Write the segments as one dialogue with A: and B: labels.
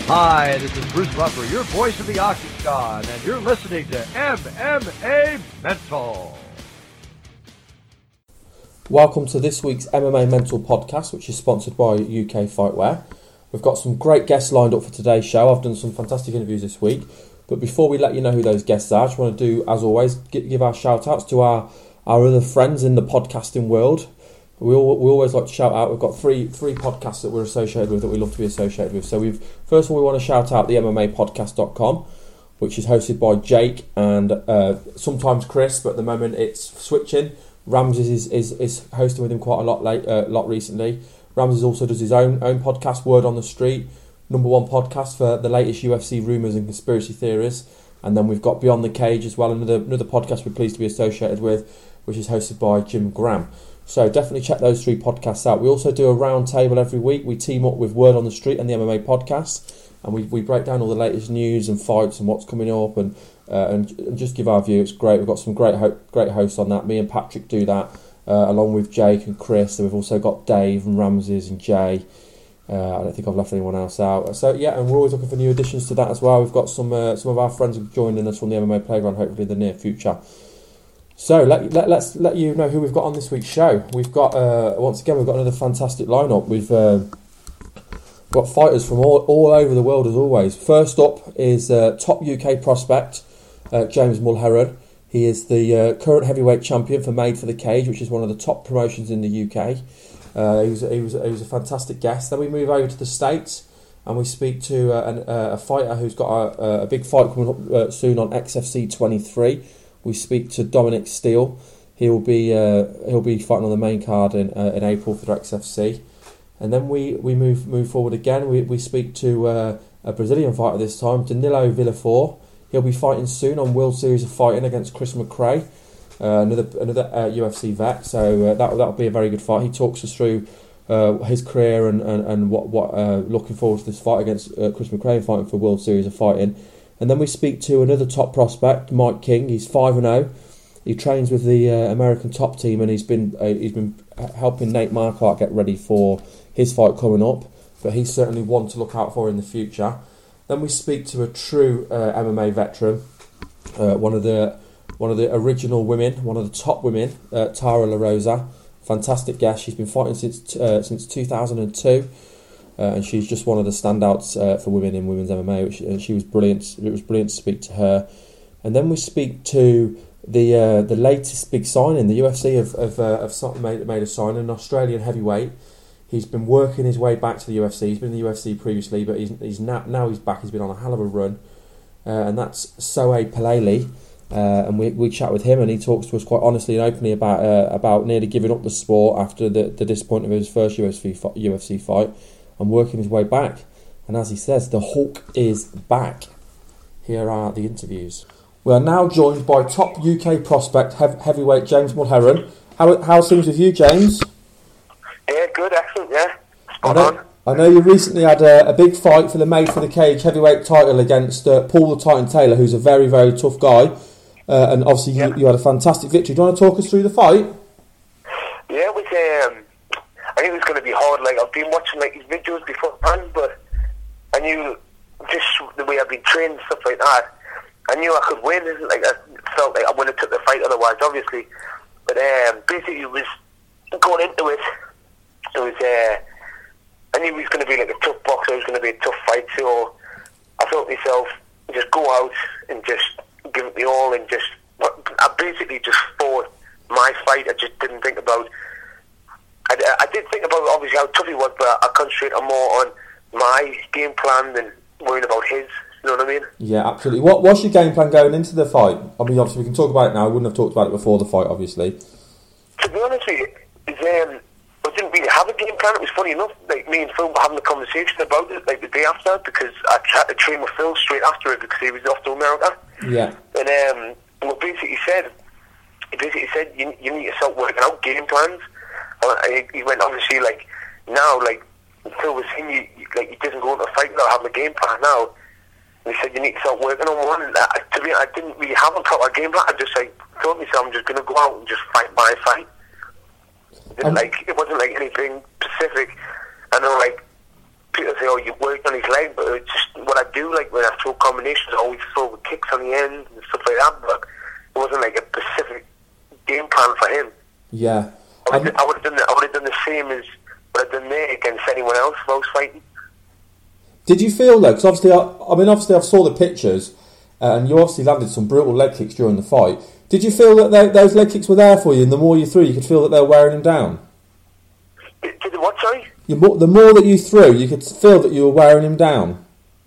A: Hi, this is Bruce Buffer, your voice of the Octagon, and you're listening to MMA Mental.
B: Welcome to this week's MMA Mental podcast, which is sponsored by UK Fightwear. We've got some great guests lined up for today's show. I've done some fantastic interviews this week. But before we let you know who those guests are, I just want to do, as always, give our shout-outs to our other friends in the podcasting world. We always like to shout out. We've got three podcasts that we're associated with, that we love to be associated with. So first of all, we want to shout out the MMApodcast.com, which is hosted by Jake and sometimes Chris, but at the moment it's switching. Ramses is hosting with him quite a lot recently. Ramses also does his own podcast, Word on the Street, #1 podcast for the latest UFC rumours and conspiracy theories. And then we've got Beyond the Cage as well, another podcast we're pleased to be associated with, which is hosted by Jim Graham. So definitely check those three podcasts out. We also do a round table every week. We team up with Word on the Street and the MMA podcast, and we break down all the latest news and fights and what's coming up, and just give our view. It's great. We've got some great hosts on that. Me and Patrick do that, along with Jake and Chris. And we've also got Dave and Ramses and Jay. I don't think I've left anyone else out. So yeah, and we're always looking for new additions to that as well. We've got some of our friends joining us from the MMA Playground, hopefully in the near future. So let's let you know who we've got on this week's show. We've got once again, we've got another fantastic lineup. We've got fighters from all over the world as always. First up is top UK prospect James Mulheron. He is the current heavyweight champion for Made for the Cage, which is one of the top promotions in the UK. He was a fantastic guest. Then we move over to the States and we speak to a fighter who's got a big fight coming up soon on XFC 23. We speak to Dominic Steele. He'll be fighting on the main card in April for the XFC. And then we move forward again. We speak to a Brazilian fighter this time, Danilo Villafort. He'll be fighting soon on World Series of Fighting against Chris McRae, another UFC vet. So that'll be a very good fight. He talks us through his career and what looking forward to this fight against Chris McRae, fighting for World Series of Fighting. And then we speak to another top prospect, Mike King. He's 5-0. He trains with the American Top Team, and he's been helping Nate Marquardt get ready for his fight coming up. But he's certainly one to look out for in the future. Then we speak to a true MMA veteran, one of the original women, one of the top women, Tara LaRosa. Fantastic guest. She's been fighting since 2002. And she's just one of the standouts for women in women's MMA. She was brilliant. It was brilliant to speak to her. And then we speak to the latest big signing. The UFC have made a signing, an Australian heavyweight. He's been working his way back to the UFC. He's been in the UFC previously, but he's now he's back. He's been on a hell of a run, and that's Sohaib Paleli. And we chat with him, and he talks to us quite honestly and openly about nearly giving up the sport after the disappointment of his first UFC fight, and working his way back. And as he says, the Hulk is back. Here are the interviews. We are now joined by top UK prospect heavyweight James Mulheron. How's things with you, James?
C: Yeah, good, excellent, yeah. Spot on.
B: I know you recently had a big fight for the Made for the Cage heavyweight title against Paul the Titan Taylor, who's a very, very tough guy. And obviously you had a fantastic victory. Do you want to talk us through the fight?
C: Yeah, it was, I knew it was going to be hard. Like, I've been watching his videos beforehand, but I knew just the way I've been trained and stuff like that, I knew I could win. Like, I felt like I wouldn't have took the fight otherwise, obviously. But basically, it was going into it. It was, I knew it was going to be like a tough boxer. It was going to be a tough fight. So I thought to myself, just go out and just give it the all, and I basically just fought my fight. I just didn't think about. I did think about obviously how tough he was, but I concentrated more on my game plan than worrying about his. You know what I mean?
B: Yeah, absolutely. What was your game plan going into the fight? I mean, obviously we can talk about it now. I wouldn't have talked about it before the fight, obviously.
C: To be honest with you, I didn't really have a game plan. It was funny enough, like me and Phil were having a conversation about it like the day after, because I had to train with Phil straight after it because he was off to America. Yeah. And what basically said, you need to start working out game plans. He went, obviously, like now, like Phil was saying, he doesn't go into a fight without having a game plan now. And he said you need to start working on one. And to me, I didn't really have a proper game plan. I just told myself I'm just going to go out and just fight my fight. It wasn't like anything specific. I know, like people say, oh, you worked on his leg, but it's just what I do, like when I throw combinations, I always throw with kicks on the end and stuff like that, but it wasn't like a specific game plan for him.
B: Yeah.
C: I would have done the same as what I'd done there against anyone else if I was fighting.
B: Did you feel though, because obviously I saw the pictures, and you obviously landed some brutal leg kicks during the fight. Did you feel that those leg kicks were there for you, and the more you threw, you could feel that they were wearing him down?
C: Did the what, sorry?
B: The more that you threw, you could feel that you were wearing him down.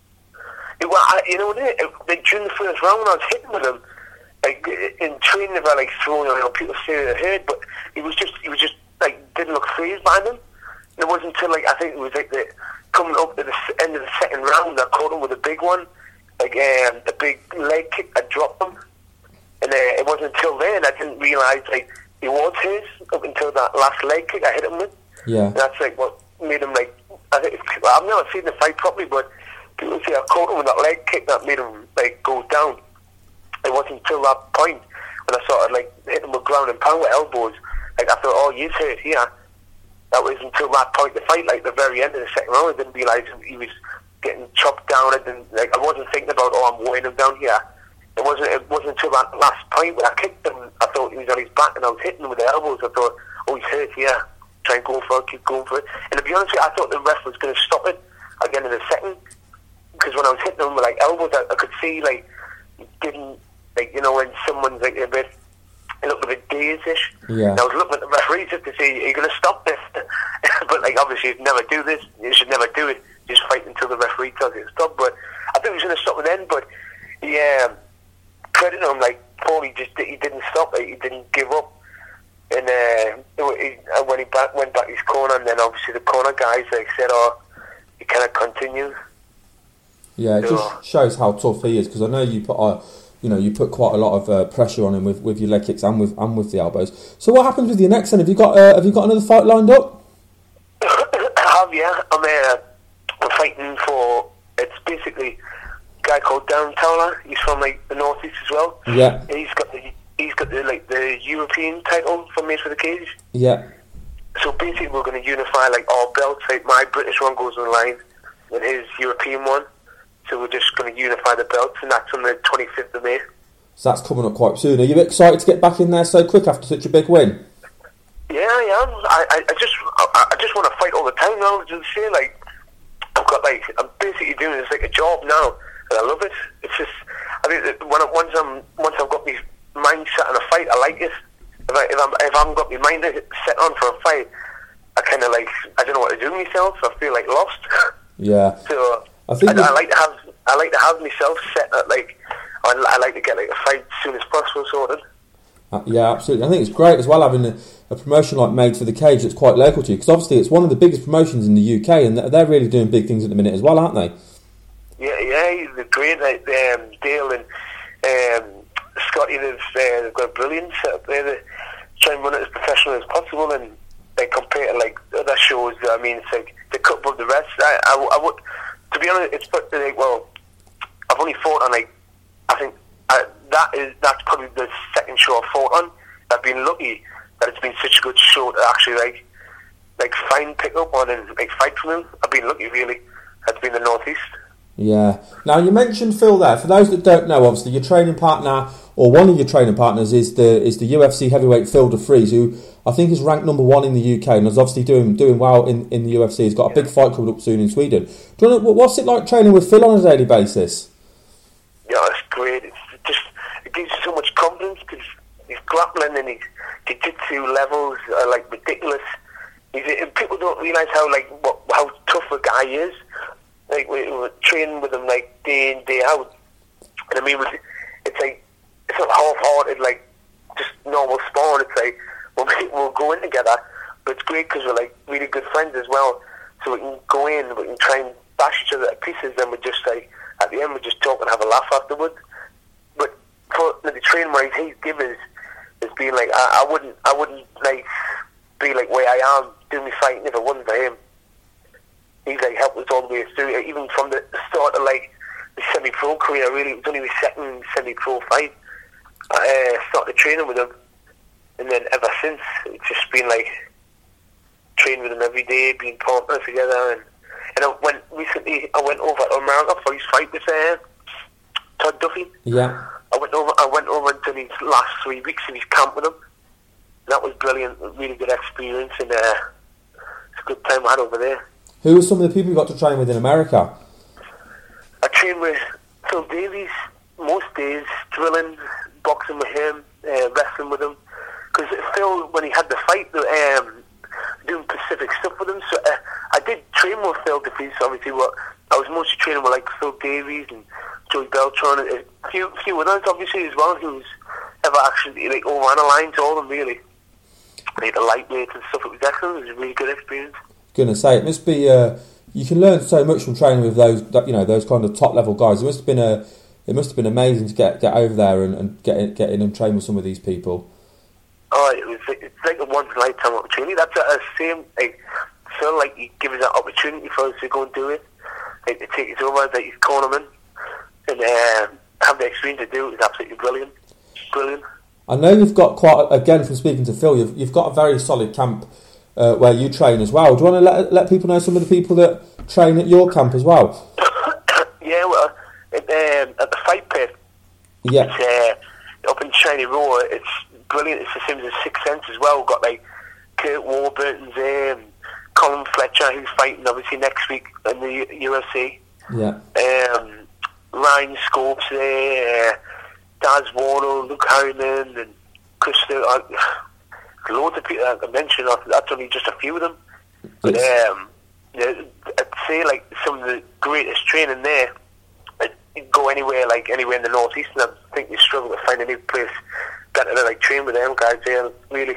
C: During the first round when I was hitting with him, like in training, if I like throwing, people say it hurt, but he was just like didn't look phased by them. And it wasn't until like I think it was like coming up at the end of the second round, I caught him with a big one, like a big leg kick. I dropped him, and it wasn't until then I didn't realise like he was his up until that last leg kick I hit him with.
B: Yeah,
C: and that's like what made him like. I've never seen the fight properly, but people say I caught him with that leg kick that made him like go down. It wasn't until that point when I started like hitting him with ground and pound with elbows. Like I thought, oh, he's hurt here. That was until that point in the fight, like the very end of the second round. I didn't realise he was getting chopped down. I wasn't thinking about, oh, I'm weighing him down here. It wasn't until that last point when I kicked him, I thought he was on his back and I was hitting him with the elbows. I thought, oh, he's hurt here. Try and go for it, keep going for it. And to be honest with you, I thought the ref was going to stop it again in a second, because when I was hitting him with like elbows, I could see like he didn't, like, when someone's like a bit, it looked a bit dazed-ish. Yeah. And I was looking at the referee just to see, are you going to stop this? But like obviously you'd never do this. You should never do it. Just fight until the referee tells you to stop. But I think he was going to stop it then. But credit him, like Paul, he didn't stop. Like, he didn't give up. And when he went back his corner, and then obviously the corner guys like said, "Oh, you cannot continue."
B: Yeah, it just shows how tough he is, because I know you put quite a lot of pressure on him with your leg kicks and with the elbows. So what happens with your next? Then have you got another fight lined up?
C: I have, yeah. I'm fighting for. It's basically a guy called Darren Towler. He's from like the northeast as well.
B: Yeah.
C: He's got the European title for Mace with a Cage.
B: Yeah.
C: So basically, we're going to unify like all belts. Like my British one goes on line with his European one. So we're just going to unify the belts, and that's on the 25th of May. So
B: that's coming up quite soon. Are you excited to get back in there so quick after such a big win?
C: Yeah, I am. I just want to fight all the time now. Just say like I'm basically doing this like a job now, and I love it. It's just I think that once I've got my mind set on a fight, I like it. If I haven't got my mind set on for a fight, I kind of like I don't know what to do with myself. I feel like lost.
B: Yeah.
C: So. I like to have myself set at like I like to get like a fight as soon as possible sorted.
B: Yeah, absolutely. I think it's great as well having a promotion like Made for the Cage that's quite local to you, because obviously it's one of the biggest promotions in the UK, and they're really doing big things at the minute as well, aren't they?
C: Yeah, they're great. Like Dale and Scotty, they've got a brilliant setup there. They try and run it as professional as possible, and they compare to like other shows. I mean, it's like they cut above the rest. I would. To be honest, it's like, well, I've only fought on like, I think that's probably the second show I've fought on. I've been lucky that it's been such a good show to actually like find, pick up on and like fight for them. I've been lucky really. It's been the Northeast.
B: Yeah. Now you mentioned Phil there. For those that don't know, obviously your training partner or one of your training partners is the UFC heavyweight Phil DeFries, who I think is ranked number 1 in the UK and is obviously doing well in the UFC. He's got a big fight coming up soon in Sweden. Do you know, what's it like training with Phil on a daily basis?
C: Yeah, it's great. It gives you so much confidence, because his grappling and his jiu-jitsu levels are like ridiculous. People don't realise how tough a guy is. Like we're training with him like day in, day out, and I mean it's not half-hearted like just normal sparring. It's like we'll go in together, but it's great because we're like really good friends as well. So we can go in, we can try and bash each other to pieces. Then we just like at the end we just talk and have a laugh afterwards. But for the training where he's given has been like I wouldn't like be like where I am doing my fighting if it wasn't for him. He's like helped us all the way through, even from the start of like the semi-pro career. Really, it was only my second semi-pro fight. I started training with him, and then ever since it's just been like training with him every day, being partners together, and then I went over to America for his fight with Todd Duffy.
B: Yeah.
C: I went over and done his last 3 weeks in his camp with him. That was brilliant, a really good experience, and it's a good time I had over there.
B: Who were some of the people you got to train with in America?
C: I trained with Phil Davies most days, drilling, boxing with him, wrestling with him. Because Phil, when he had the fight, doing Pacific stuff with him, so I did train with Phil Davies, obviously, but I was mostly training with like Phil Davies and Joey Beltran, and a few others, obviously, as well, who's ever actually like overanalyzed all of them, really. Like the lightweights and stuff, it was excellent. It was a really good experience.
B: Gonna say, it must be. You can learn so much from training with those, those kind of top level guys. It must have been amazing to get over there and get in and train with some of these people.
C: Oh, it's like a once in a lifetime opportunity. That's the same. Like, feel like you give us that opportunity for us to go and do it. Like to take us over, like you call them in, and have the experience to do it is absolutely brilliant. Brilliant.
B: I know you've got again from speaking to Phil, you've got a very solid camp where you train as well. Do you want to let people know some of the people that train at your camp as well?
C: Yeah, well, at the Fight Pit,
B: yeah,
C: it's, up in Shiny Row, it's brilliant. It's the same as the Sixth Sense as well. We've got like Kurt Warburton's there, and Colin Fletcher, who's fighting obviously next week in the UFC.
B: Yeah.
C: Ryan Scopes there, Daz Warner, Luke Harriman, and Chris Stewart. Loads of people I mentioned. That's only just a few of them. But I'd say like some of the greatest training there. You go anywhere in the northeast, and I think you struggle to find a new place better to like train with them guys there, really.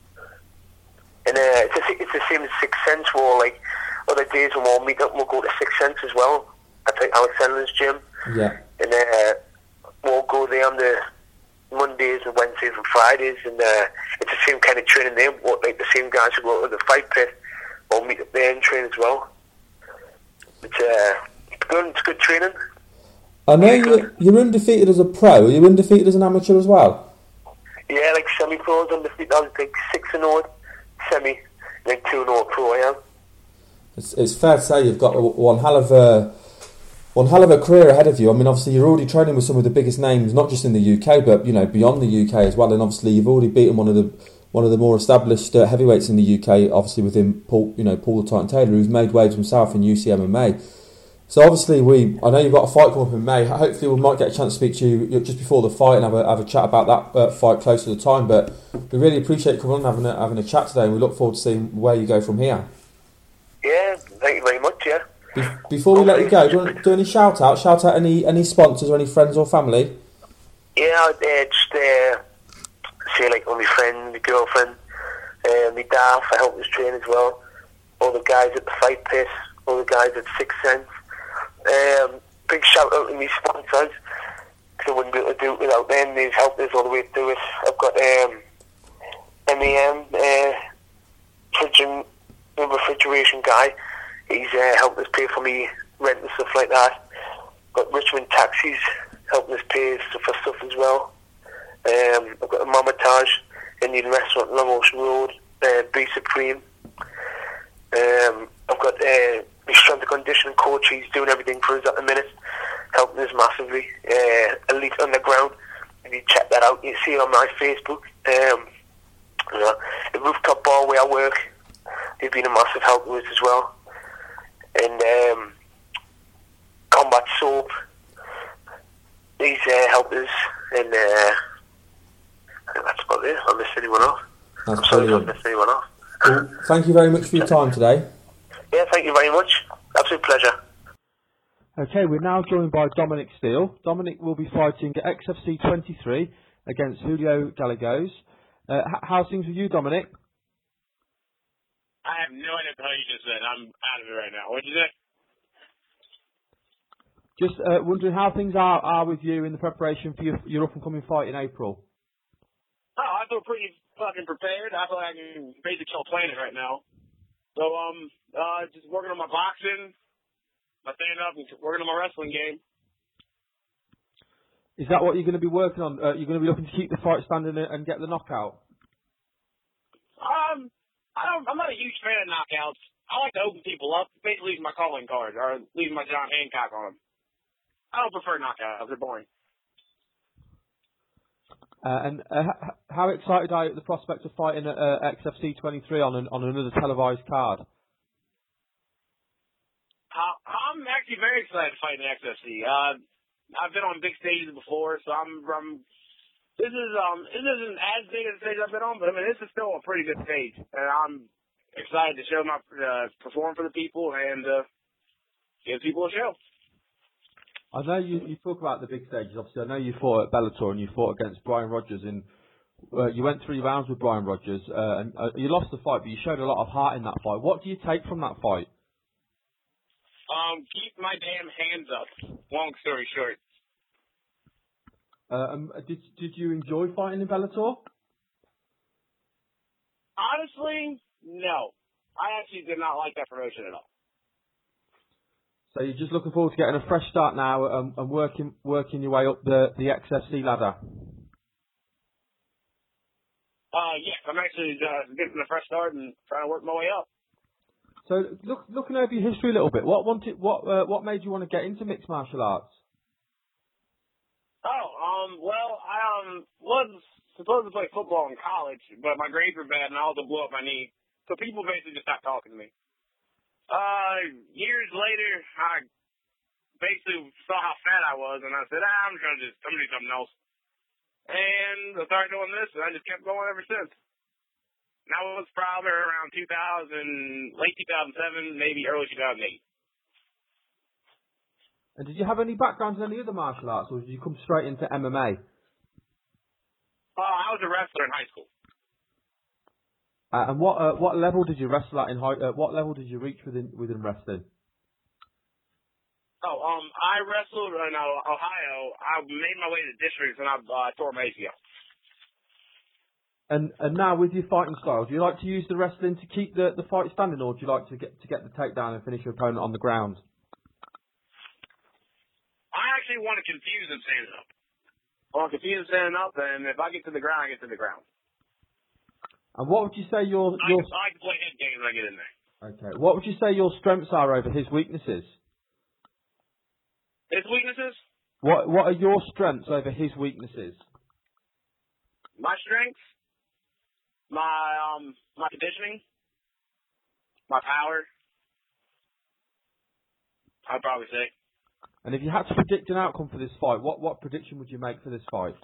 C: And it's the same as Sixth Sense. Where like other days when we'll meet up, we'll go to Sixth Sense as well. At like Alex Sandler's gym. Yeah. And we'll go there on the Mondays and Wednesdays and Fridays, and it's the same kind of training there. Like the same guys who go to the Fight Pit will meet up there and train as well. It's good training.
B: I know you're undefeated as a pro. Are you undefeated as an amateur as well?
C: Yeah, like semi-pros undefeated. I was like 6-0 semi, and then 2-0 pro. Yeah.
B: It's fair to say you've got one hell of a career ahead of you. I mean, obviously you're already training with some of the biggest names, not just in the UK, but beyond the UK as well. And obviously you've already beaten one of the more established heavyweights in the UK. Obviously within Paul the Titan Taylor, who's made waves himself in UC MMA. So obviously I know you've got a fight coming up in May. Hopefully we might get a chance to speak to you just before the fight and have a chat about that fight close to the time. But we really appreciate you coming on and having a chat today, and we look forward to seeing where you go from here.
C: Yeah, thank you very much. Yeah.
B: Before we let you go, do you want to do any shout out? Shout out any sponsors or any friends or family?
C: Yeah, I'd just say like all my friends, my girlfriend, my dad for helping us train as well. All the guys at the Fight Pit, all the guys at Sixth Sense. Big shout out to my sponsors, because I wouldn't be able to do it without them. They've helped us all the way through it. I've got MEM, fridge and refrigeration guy. He's helped us pay for me rent and stuff like that. Got Richmond Taxis helping us pay for stuff as well. I've got a Mamatage Indian restaurant, Long Ocean Road, Be Supreme. I've got my strength and conditioning coach. He's doing everything for us at the minute, helping us massively. Elite Underground. If you check that out, you see it on my Facebook. The Rooftop Bar where I work, they've been a massive help to us as well. And Combat Soap, he's helped us. And I think that's about it. I missed anyone off.
B: I'm sorry
C: if I missed anyone off.
B: Well, thank you very much for your time today.
C: Yeah, thank you very much. Absolute pleasure.
D: Okay, we're now joined by Dominic Steele. Dominic will be fighting at XFC 23 against Julio Gallegos. How's things with you, Dominic?
E: I have no idea what the hell you just said. I'm out of it right now. What did you say?
D: Just wondering how things are with you in the preparation for your up-and-coming fight in April.
E: Oh, I feel pretty fucking prepared. I feel like I can basically kill planet right now. So, just working on my boxing, my stand-up, and working on my wrestling game.
D: Is that what you're going to be working on? You're going to be looking to keep the fight standing and get the knockout?
E: I'm not a huge fan of knockouts. I like to open people up, basically leave my calling card, or leave my John Hancock on them. I don't prefer knockouts. They're boring.
D: How excited are you at the prospect of fighting at XFC 23 on another televised card?
E: I'm actually very excited to fight in XFC. I've been on big stages before, so this isn't as big as the stage I've been on, but I mean this is still a pretty good stage, and I'm excited to show perform for the people and give people a show.
D: I know you talk about the big stages. Obviously, I know you fought at Bellator and you fought against Brian Rogers. You went 3 rounds with Brian Rogers, and you lost the fight, but you showed a lot of heart in that fight. What do you take from that fight?
E: Keep my damn hands up. Long story short.
D: Did you enjoy fighting in Bellator?
E: Honestly, no. I actually did not like that promotion at all.
D: So you're just looking forward to getting a fresh start now and working your way up the XFC ladder.
E: Yes, I'm actually getting a fresh start and trying to work my way up.
D: So looking over your history a little bit, what made you want to get into mixed martial arts?
E: Well, I was supposed to play football in college, but my grades were bad and I also blew up my knee. So people basically just stopped talking to me. Years later, I basically saw how fat I was, and I said, I'm gonna do something else. And I started doing this, and I just kept going ever since. And that was probably around late 2007, maybe early 2008.
D: And did you have any background in any other martial arts, or did you come straight into MMA?
E: I was a wrestler in high school.
D: And what level did you wrestle at in what level did you reach within wrestling?
E: I wrestled in Ohio. I made my way to districts and I tore my ACL.
D: And now with your fighting style, do you like to use the wrestling to keep the fight standing, or do you like to get the takedown and finish your opponent on the ground?
E: I actually want to confuse them standing up. I want to confuse them standing up, and if I get to the ground, I get to the ground.
D: And what would you say your
E: I like to play head games when I get in there.
D: Okay. What would you say your strengths are over his weaknesses?
E: His weaknesses?
D: What are your strengths over his weaknesses?
E: My strengths? My conditioning? My power? I'd probably say.
D: And if you had to predict an outcome for this fight, what prediction would you make for this fight?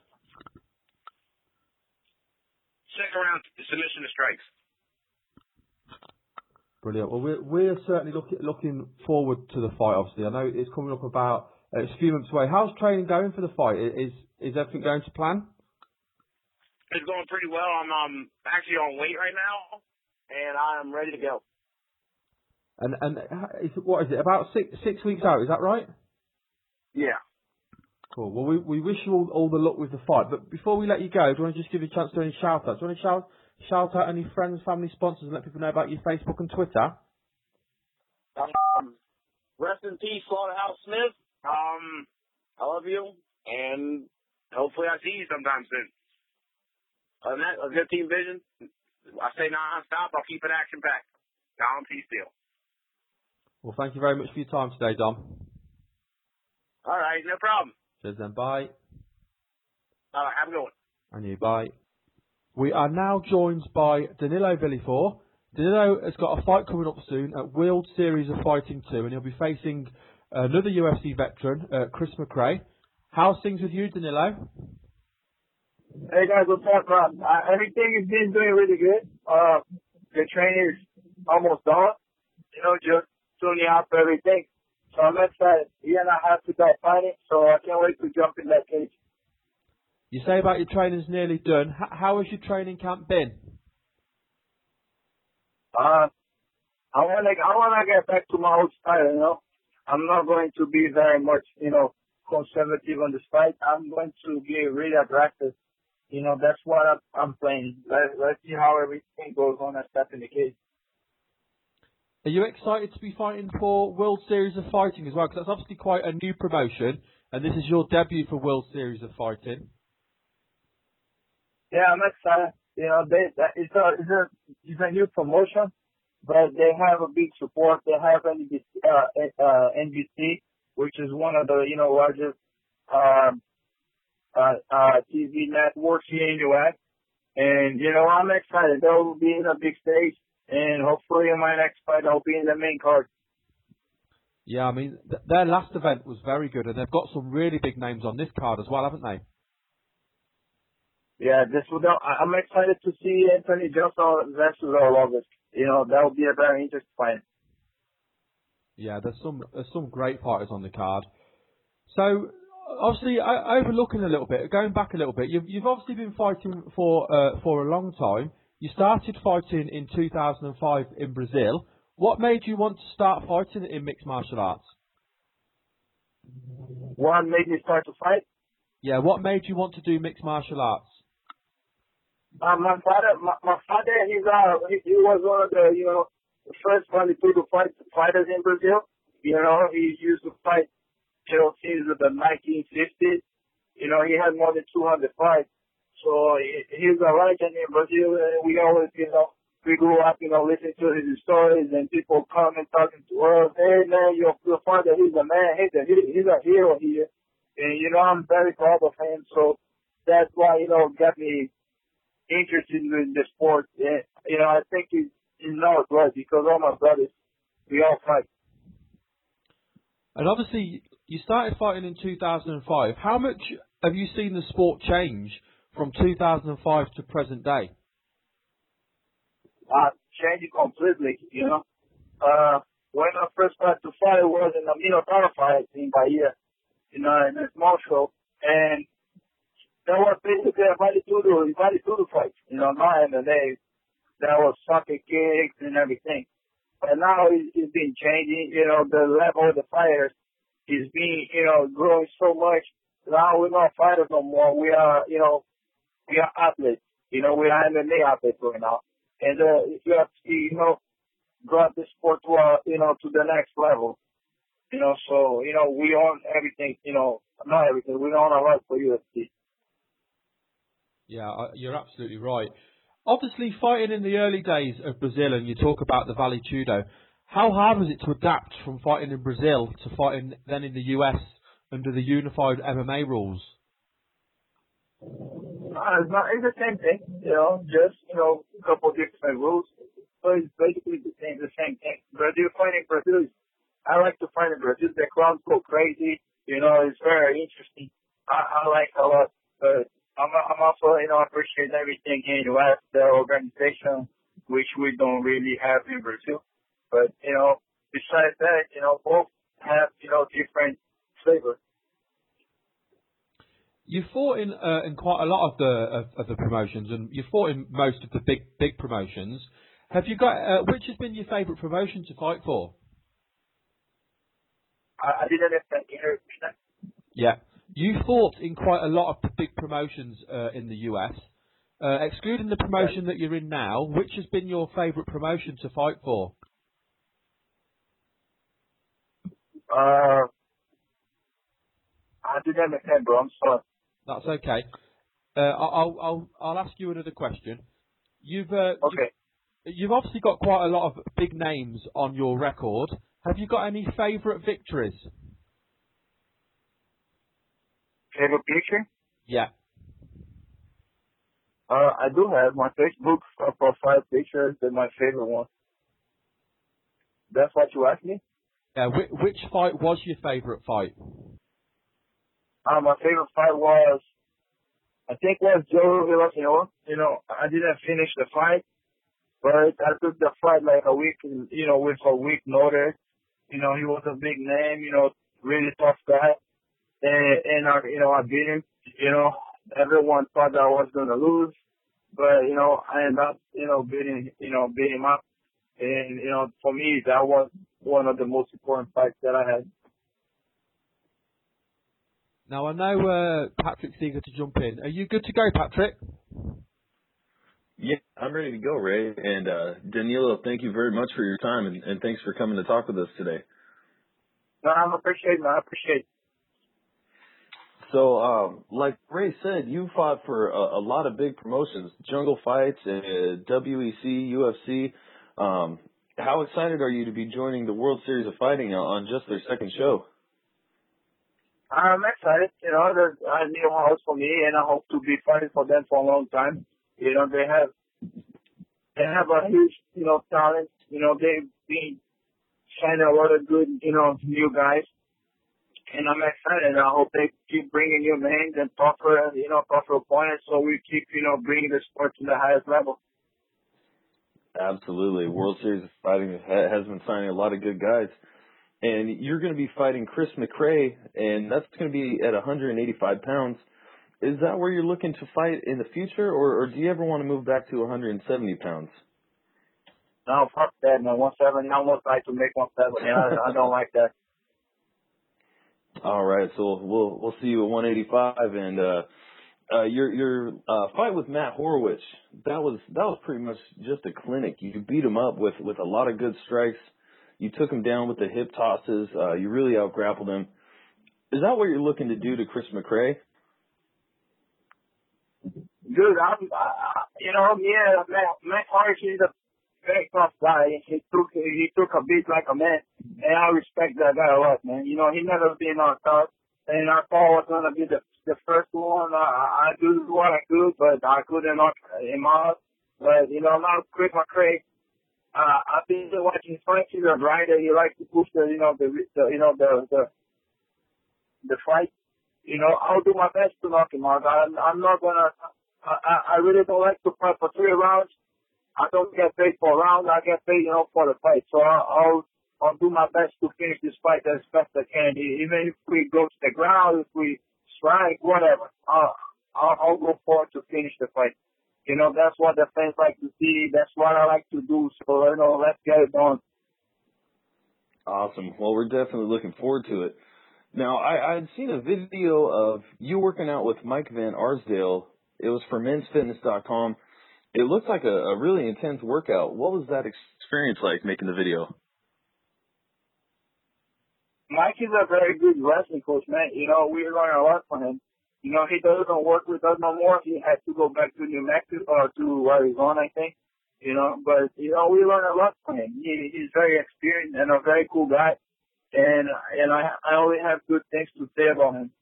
E: Second round submission to strikes.
D: Brilliant. Well, we're certainly looking forward to the fight. Obviously, I know it's coming up about it's a few months away. How's training going for the fight? Is everything going to plan?
E: It's going pretty well. I'm actually on weight right now, and I'm ready to go.
D: And what is it? About six weeks out? Is that right?
E: Yeah.
D: Cool. Well, we wish you all the luck with the fight. But before we let you go, do you want to just give you a chance to do any shout-outs? Do you want to shout out any friends, family, sponsors, and let people know about your Facebook and Twitter?
E: Rest in peace, Slaughterhouse Smith. I love you, and hopefully I see you sometime soon. Other than that, a good team vision. I say non-stop. I'll keep it action-packed. Dom, peace deal.
D: Well, thank you very much for your time today, Dom.
E: All right, no problem.
D: Cheers then, bye.
E: All right, have a good one.
D: And you, bye. We are now joined by Danilo Villefort. Danilo has got a fight coming up soon at World Series of Fighting 2, and he'll be facing another UFC veteran, Chris McRae. How's things with you, Danilo?
F: Hey guys, what's up, Rob? Everything has been doing really good. The training is almost done. Just tuning out for everything. So I'm excited. Yeah, and I have to start fighting, so I can't wait to jump in that cage.
D: You say about your training's nearly done. How has your training camp been?
F: I wanna get back to my old style. I'm not going to be very much, conservative on the fight. I'm going to be really aggressive. That's what I'm playing. Let's see how everything goes on and step in the cage.
D: Are you excited to be fighting for World Series of Fighting as well? Because that's obviously quite a new promotion, and this is your debut for World Series of Fighting.
F: Yeah, I'm excited. It's a new promotion. but they have a big support. They have NBC, which is one of the largest um, TV networks here in US. And I'm excited. They'll be in a big stage, and hopefully in my next fight I'll be in the main card.
D: Yeah, I mean, their last event was very good, and they've got some really big names on this card as well, haven't they?
F: Yeah, I'm excited to see Anthony Johnson versus Orlovas. That will be a very interesting fight.
D: Yeah, there's some great fighters on the card. So, obviously, overlooking a little bit, going back a little bit, you've obviously been fighting for a long time. You started fighting in 2005 in Brazil. What made you want to start fighting in mixed martial arts?
F: What made me start to fight?
D: Yeah, what made you want to do mixed martial arts?
F: My father, he was one of the first 22 fighters in Brazil. He used to fight since the 1950s. He had more than 200 fights. So he's a legend in Brazil, and we always, we grew up, listening to his stories, and people come and talking to us. Hey man, your father, he's a man, he's a hero here. And I'm very proud of him. So that's why, got me interested in the sport. And, I think it's not right because all my brothers, we all fight.
D: And obviously, you started fighting in 2005. How much have you seen the sport change from 2005 to present day?
F: Changed completely, when I first started to fight, it was in the Minotauro fight in Bahia, in a small show, and that was basically a Vale Tudo fight, not MMA. That was soccer kicks and everything. But now it's been changing, the level of the fighters is being, growing so much. Now we're not fighters no more. We are, we are athletes. We are MMA athletes right now. And if you have to, brought the sport to, to the next level. So, we own everything, not everything. We own a lot for UFC.
D: Yeah, you're absolutely right. Obviously, fighting in the early days of Brazil, and you talk about the Vale Tudo, how hard was it to adapt from fighting in Brazil to fighting then in the US under the unified MMA rules?
F: It's the same thing, just, a couple different rules. So it's basically the same thing. Brazil, fighting Brazil, I like to fight in Brazil. The crowds go crazy. It's very interesting. I like a lot. But I'm also, appreciate everything here in the West, the organization, which we don't really have in Brazil. But, besides that, both have, different flavors.
D: You fought in quite a lot of the promotions, and you fought in most of the big promotions. Have you got which has been your favourite promotion to fight for?
F: I didn't understand.
D: Yeah, you fought in quite a lot of the big promotions in the US. Excluding the promotion that you're in now, which has been your favourite promotion to fight for?
F: I didn't understand, bro. I'm sorry.
D: That's okay. I'll ask you another question. You've obviously got quite a lot of big names on your record. Have you got any favourite victories?
F: Favorite picture?
D: Yeah.
F: I do have my Facebook profile picture. That's my favorite one. That's what you asked me?
D: Which fight was your favourite fight?
F: My favorite fight was, I think, was Joe Villaseñor. I didn't finish the fight, but I took the fight like a week, with a week notice. He was a big name, really tough guy. And I beat him. Everyone thought that I was going to lose, but, I ended up, beating him up. And, for me, that was one of the most important fights that I had.
D: Now, I know Patrick's eager to jump in. Are you good to go, Patrick?
G: Yeah, I'm ready to go, Ray. And Danilo, thank you very much for your time, and thanks for coming to talk with us today.
F: No, I appreciate it.
G: So, like Ray said, you fought for a lot of big promotions, Jungle Fights, WEC, UFC, how excited are you to be joining the World Series of Fighting on just their second show?
F: I'm excited. You know, there's a new house for me, and I hope to be fighting for them for a long time. You know, they have a huge, you know, talent. You know, they've been signing a lot of good, you know, new guys. And I'm excited. I hope they keep bringing new names and proper opponents, so we keep, you know, bringing the sport to the highest level.
G: Absolutely. World Series of Fighting has been signing a lot of good guys. And you're going to be fighting Chris McRae, and that's going to be at 185 pounds. Is that where you're looking to fight in the future, or do you ever want to move back to 170 pounds?
F: No, fuck that, man. 170, I almost like to make 170. I don't like that.
G: All right, so we'll see you at 185, and your fight with Matt Horowitz, that was pretty much just a clinic. You beat him up with a lot of good strikes. You took him down with the hip tosses. You really out-grappled him. Is that what you're looking to do to Chris McRae?
F: Dude, Matt Horowitz is a very tough guy. He took a beat like a man, and I respect that guy a lot, man. You know, he never been on top, and I thought I was gonna be the first one. I do what I could, but I couldn't knock him out. But you know, now Chris McRae, I've been watching his fights. He's a grinder. He likes to push the fight. You know, I'll do my best to knock him out. I'm not gonna. I really don't like to fight for 3 rounds. I don't get paid for a round. I get paid, you know, for the fight. So I'll do my best to finish this fight as best I can. Even if we go to the ground, if we strike, whatever, I'll go forward to finish the fight. You know, that's what the fans like to see. That's what I like to do. So, you know, let's get it done.
G: Awesome. Well, we're definitely looking forward to it. Now, I had seen a video of you working out with Mike Van Arsdale. It was for mensfitness.com. It looked like a really intense workout. What was that experience like making the video?
F: Mike is a very good wrestling coach, man. You know, we learn a lot from him. You know, he doesn't work with us no more. He had to go back to New Mexico or to Arizona, I think. You know, but, you know, we learn a lot from him. He's very experienced and a very cool guy. And I only have good things to say about him.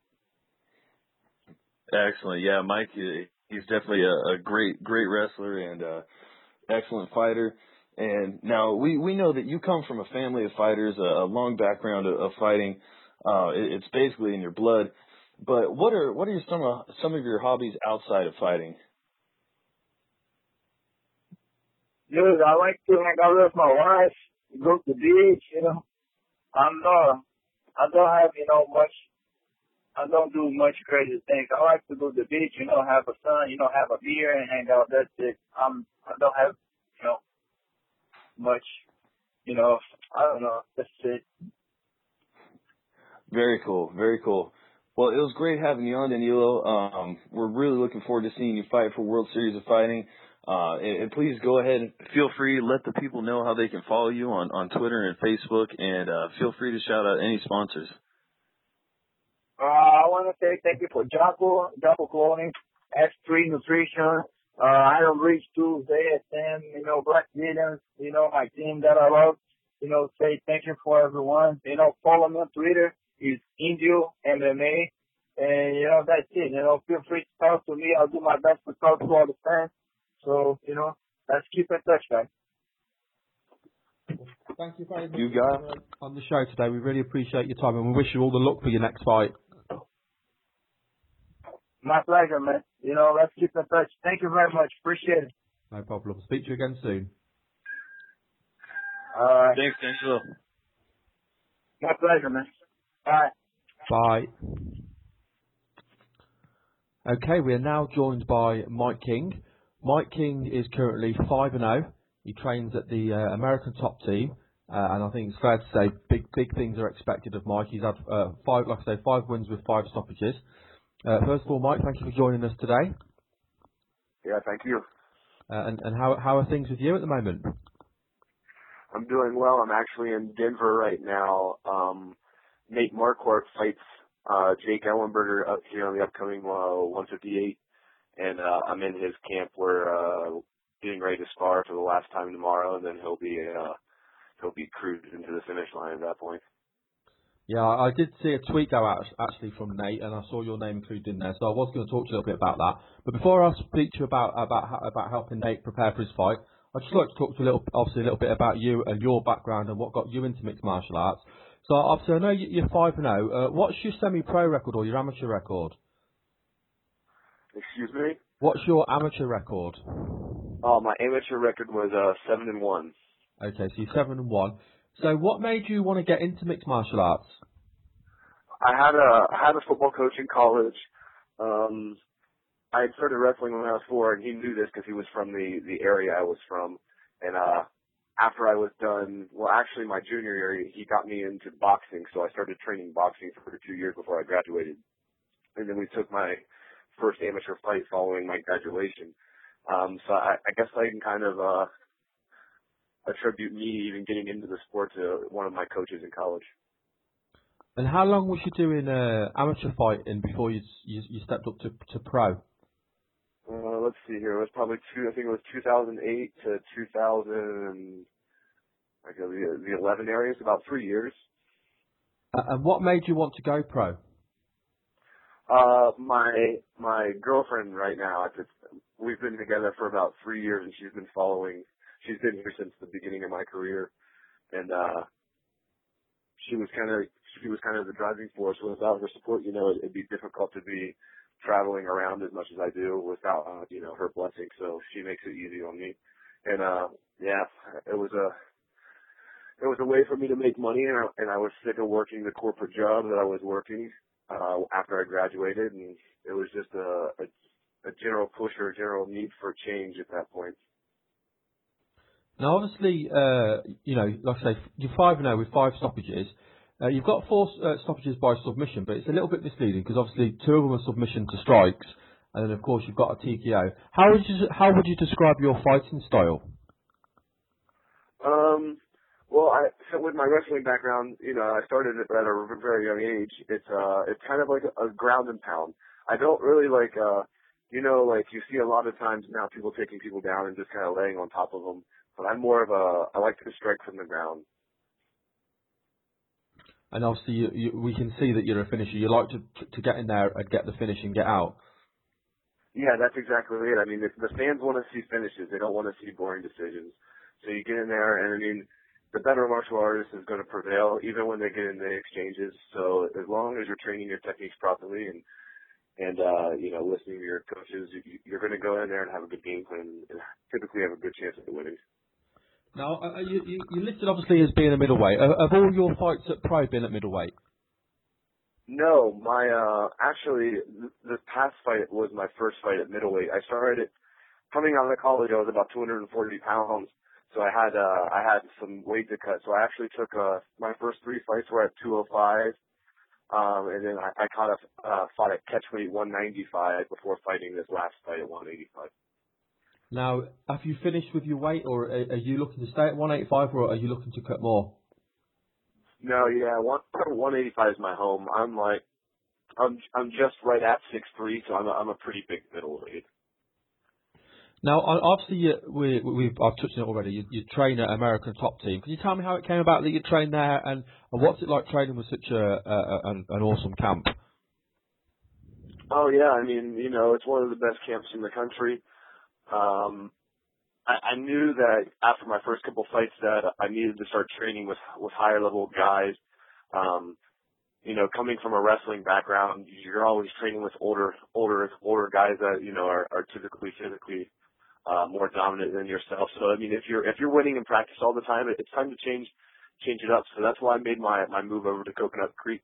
G: Excellent. Yeah, Mike, he's definitely a great wrestler and excellent fighter. And now we know that you come from a family of fighters, a long background of fighting. It's basically in your blood. But what are some of your hobbies outside of fighting?
F: Dude, I like to hang out with my wife, go to the beach, you know. I don't have, you know, much. I don't do much crazy things. I like to go to the beach, you know, have a sun, you know, have a beer and hang out. That's it. I don't have, you know, much, you know, I don't know. That's it.
G: Very cool. Very cool. Well, it was great having you on, Danilo. We're really looking forward to seeing you fight for World Series of Fighting. And please go ahead and feel free to let the people know how they can follow you on Twitter and Facebook, and feel free to shout out any sponsors.
F: I want to say thank you for Jocko Clothing, S3 Nutrition, Iron Reach Tools, ASM, you know, Black Williams, you know, my team that I love. You know, say thank you for everyone. You know, follow me on Twitter. It's Indio MMA. And, you know, that's it. You know, feel free to talk to me. I'll do my best to talk to all the fans. So, you know, let's keep in touch, guys.
D: Thank you very much
G: You got it.
D: on the show today. We really appreciate your time, and we wish you all the luck for your next fight.
F: My pleasure, man. You know, let's keep in touch. Thank you very much. Appreciate it.
D: No problem. Speak to you again soon.
G: Thanks, Danilo.
F: My pleasure, man. Bye.
D: Bye. Okay, we are now joined by Mike King. Mike King is currently 5-0. He trains at the American Top Team, and I think it's fair to say big things are expected of Mike. He's had 5 wins with 5 stoppages. First of all, Mike, thank you for joining us today.
C: Yeah, thank you.
D: And how are things with you at the moment?
C: I'm doing well. I'm actually in Denver right now. Nate Marquardt fights Jake Ellenberger up here on the upcoming 158, and I'm in his camp. We're
H: getting ready to spar for the last time tomorrow, and then he'll be cruising to the finish line at that point.
D: Yeah, I did see a tweet go out actually from Nate, and I saw your name included in there. So I was going to talk to you a little bit about that. But before I speak to you about helping Nate prepare for his fight, I'd just like to talk to you a little bit about you and your background and what got you into mixed martial arts. So obviously I know you're 5-0. What's your semi-pro record or your amateur record?
H: Excuse me?
D: What's your amateur record?
H: Oh, my amateur record was 7-1.
D: Okay, so you're 7-1. So what made you want to get into mixed martial arts?
H: I had a football coach in college. I had started wrestling when I was 4, and he knew this because he was from the area I was from. And after I was done, well, actually my junior year, he got me into boxing, so I started training boxing for 2 years before I graduated. And then we took my first amateur fight following my graduation. So I guess I can kind of attribute me even getting into the sport to one of my coaches in college.
D: And how long was you doing amateur fighting before you stepped up to pro?
H: Let's see here. It was probably I think it was 2008 to 2000, like the 11 areas, about 3 years.
D: And what made you want to go pro?
H: My girlfriend right now, we've been together for about 3 years, and she's been here since the beginning of my career, and she was kind of the driving force. Without her support, it'd be difficult to be traveling around as much as I do without her blessing. So she makes it easy on me, and it was a way for me to make money, and I was sick of working the corporate job that I was working after I graduated, and it was just a general push or a general need for change at that point.
D: Now, obviously, like I say, you're 5-0 with 5 stoppages. You've got 4 stoppages by submission, but it's a little bit misleading because obviously 2 of them are submission to strikes, and then of course you've got a TKO. How would you describe your fighting style?
H: Well, so with my wrestling background, I started at a very young age. It's kind of like a ground and pound. I don't really like you see a lot of times now people taking people down and just kind of laying on top of them. But I'm more of I like to strike from the ground.
D: And obviously, we can see that you're a finisher. You like to get in there and get the finish and get out.
H: Yeah, that's exactly it. I mean, the fans want to see finishes. They don't want to see boring decisions. So you get in there, and I mean, the better martial artist is going to prevail, even when they get in the exchanges. So as long as you're training your techniques properly and listening to your coaches, you're going to go in there and have a good game plan and typically have a good chance at winning.
D: Now, you listed obviously as being a middleweight. Have all your fights at pro been at middleweight?
H: No, actually, the past fight was my first fight at middleweight. I started coming out of college. I was about 240 pounds, so I had some weight to cut. So I actually took my first 3 fights were at 205, and then I fought at catchweight 195 before fighting this last fight at 185.
D: Now, have you finished with your weight, or are you looking to stay at 185, or are you looking to cut more?
H: No, yeah, 185 is my home. I'm just right at 6'3", so I'm a pretty big middleweight.
D: Now, obviously, I've touched on it already. You train at American Top Team. Can you tell me how it came about that you trained there, and what's it like training with such an awesome camp?
H: Oh yeah, I mean, it's one of the best camps in the country. I knew that after my first couple fights that I needed to start training with higher level guys. Coming from a wrestling background, you're always training with older guys that are typically physically more dominant than yourself. So I mean, if you're winning in practice all the time, it's time to change it up. So that's why I made my move over to Coconut Creek,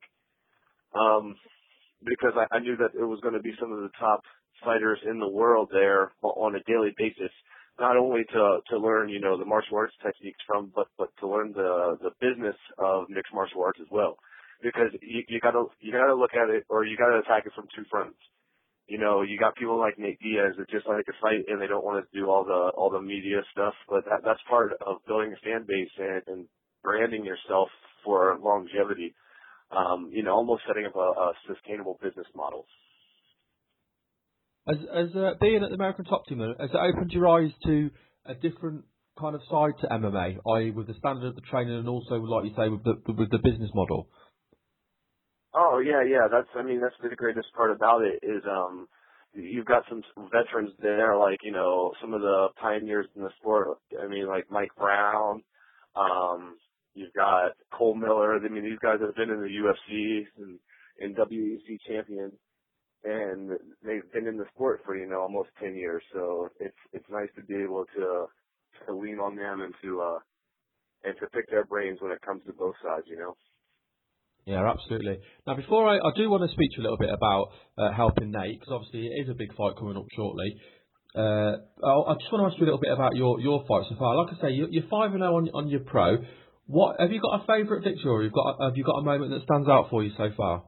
H: because I knew that it was going to be some of the top fighters in the world there on a daily basis, not only to learn the martial arts techniques from, but to learn the business of mixed martial arts as well, because you gotta look at it, or you gotta attack it from 2 fronts. You got people like Nate Diaz that just like to fight and they don't want to do all the media stuff, but that's part of building a fan base and branding yourself for longevity. Almost setting up a sustainable business model. As
D: being at the American Top Team, has it opened your eyes to a different kind of side to MMA, i.e. with the standard of the training and also, like you say, with the business model?
H: Oh yeah. That's the greatest part about it is you've got some veterans there, like some of the pioneers in the sport. I mean, like Mike Brown. You've got Cole Miller. I mean, these guys have been in the UFC and WEC champions, and they've been in the sport for almost 10 years. So it's nice to be able to lean on them and to pick their brains when it comes to both sides.
D: Yeah, absolutely. Now, before I do want to speak to you a little bit about helping Nate, because obviously it is a big fight coming up shortly. I just want to ask you a little bit about your fight so far. Like I say, you're 5-0 on your pro. What have you got a favourite victory? Or have you got a moment that stands out for you so far?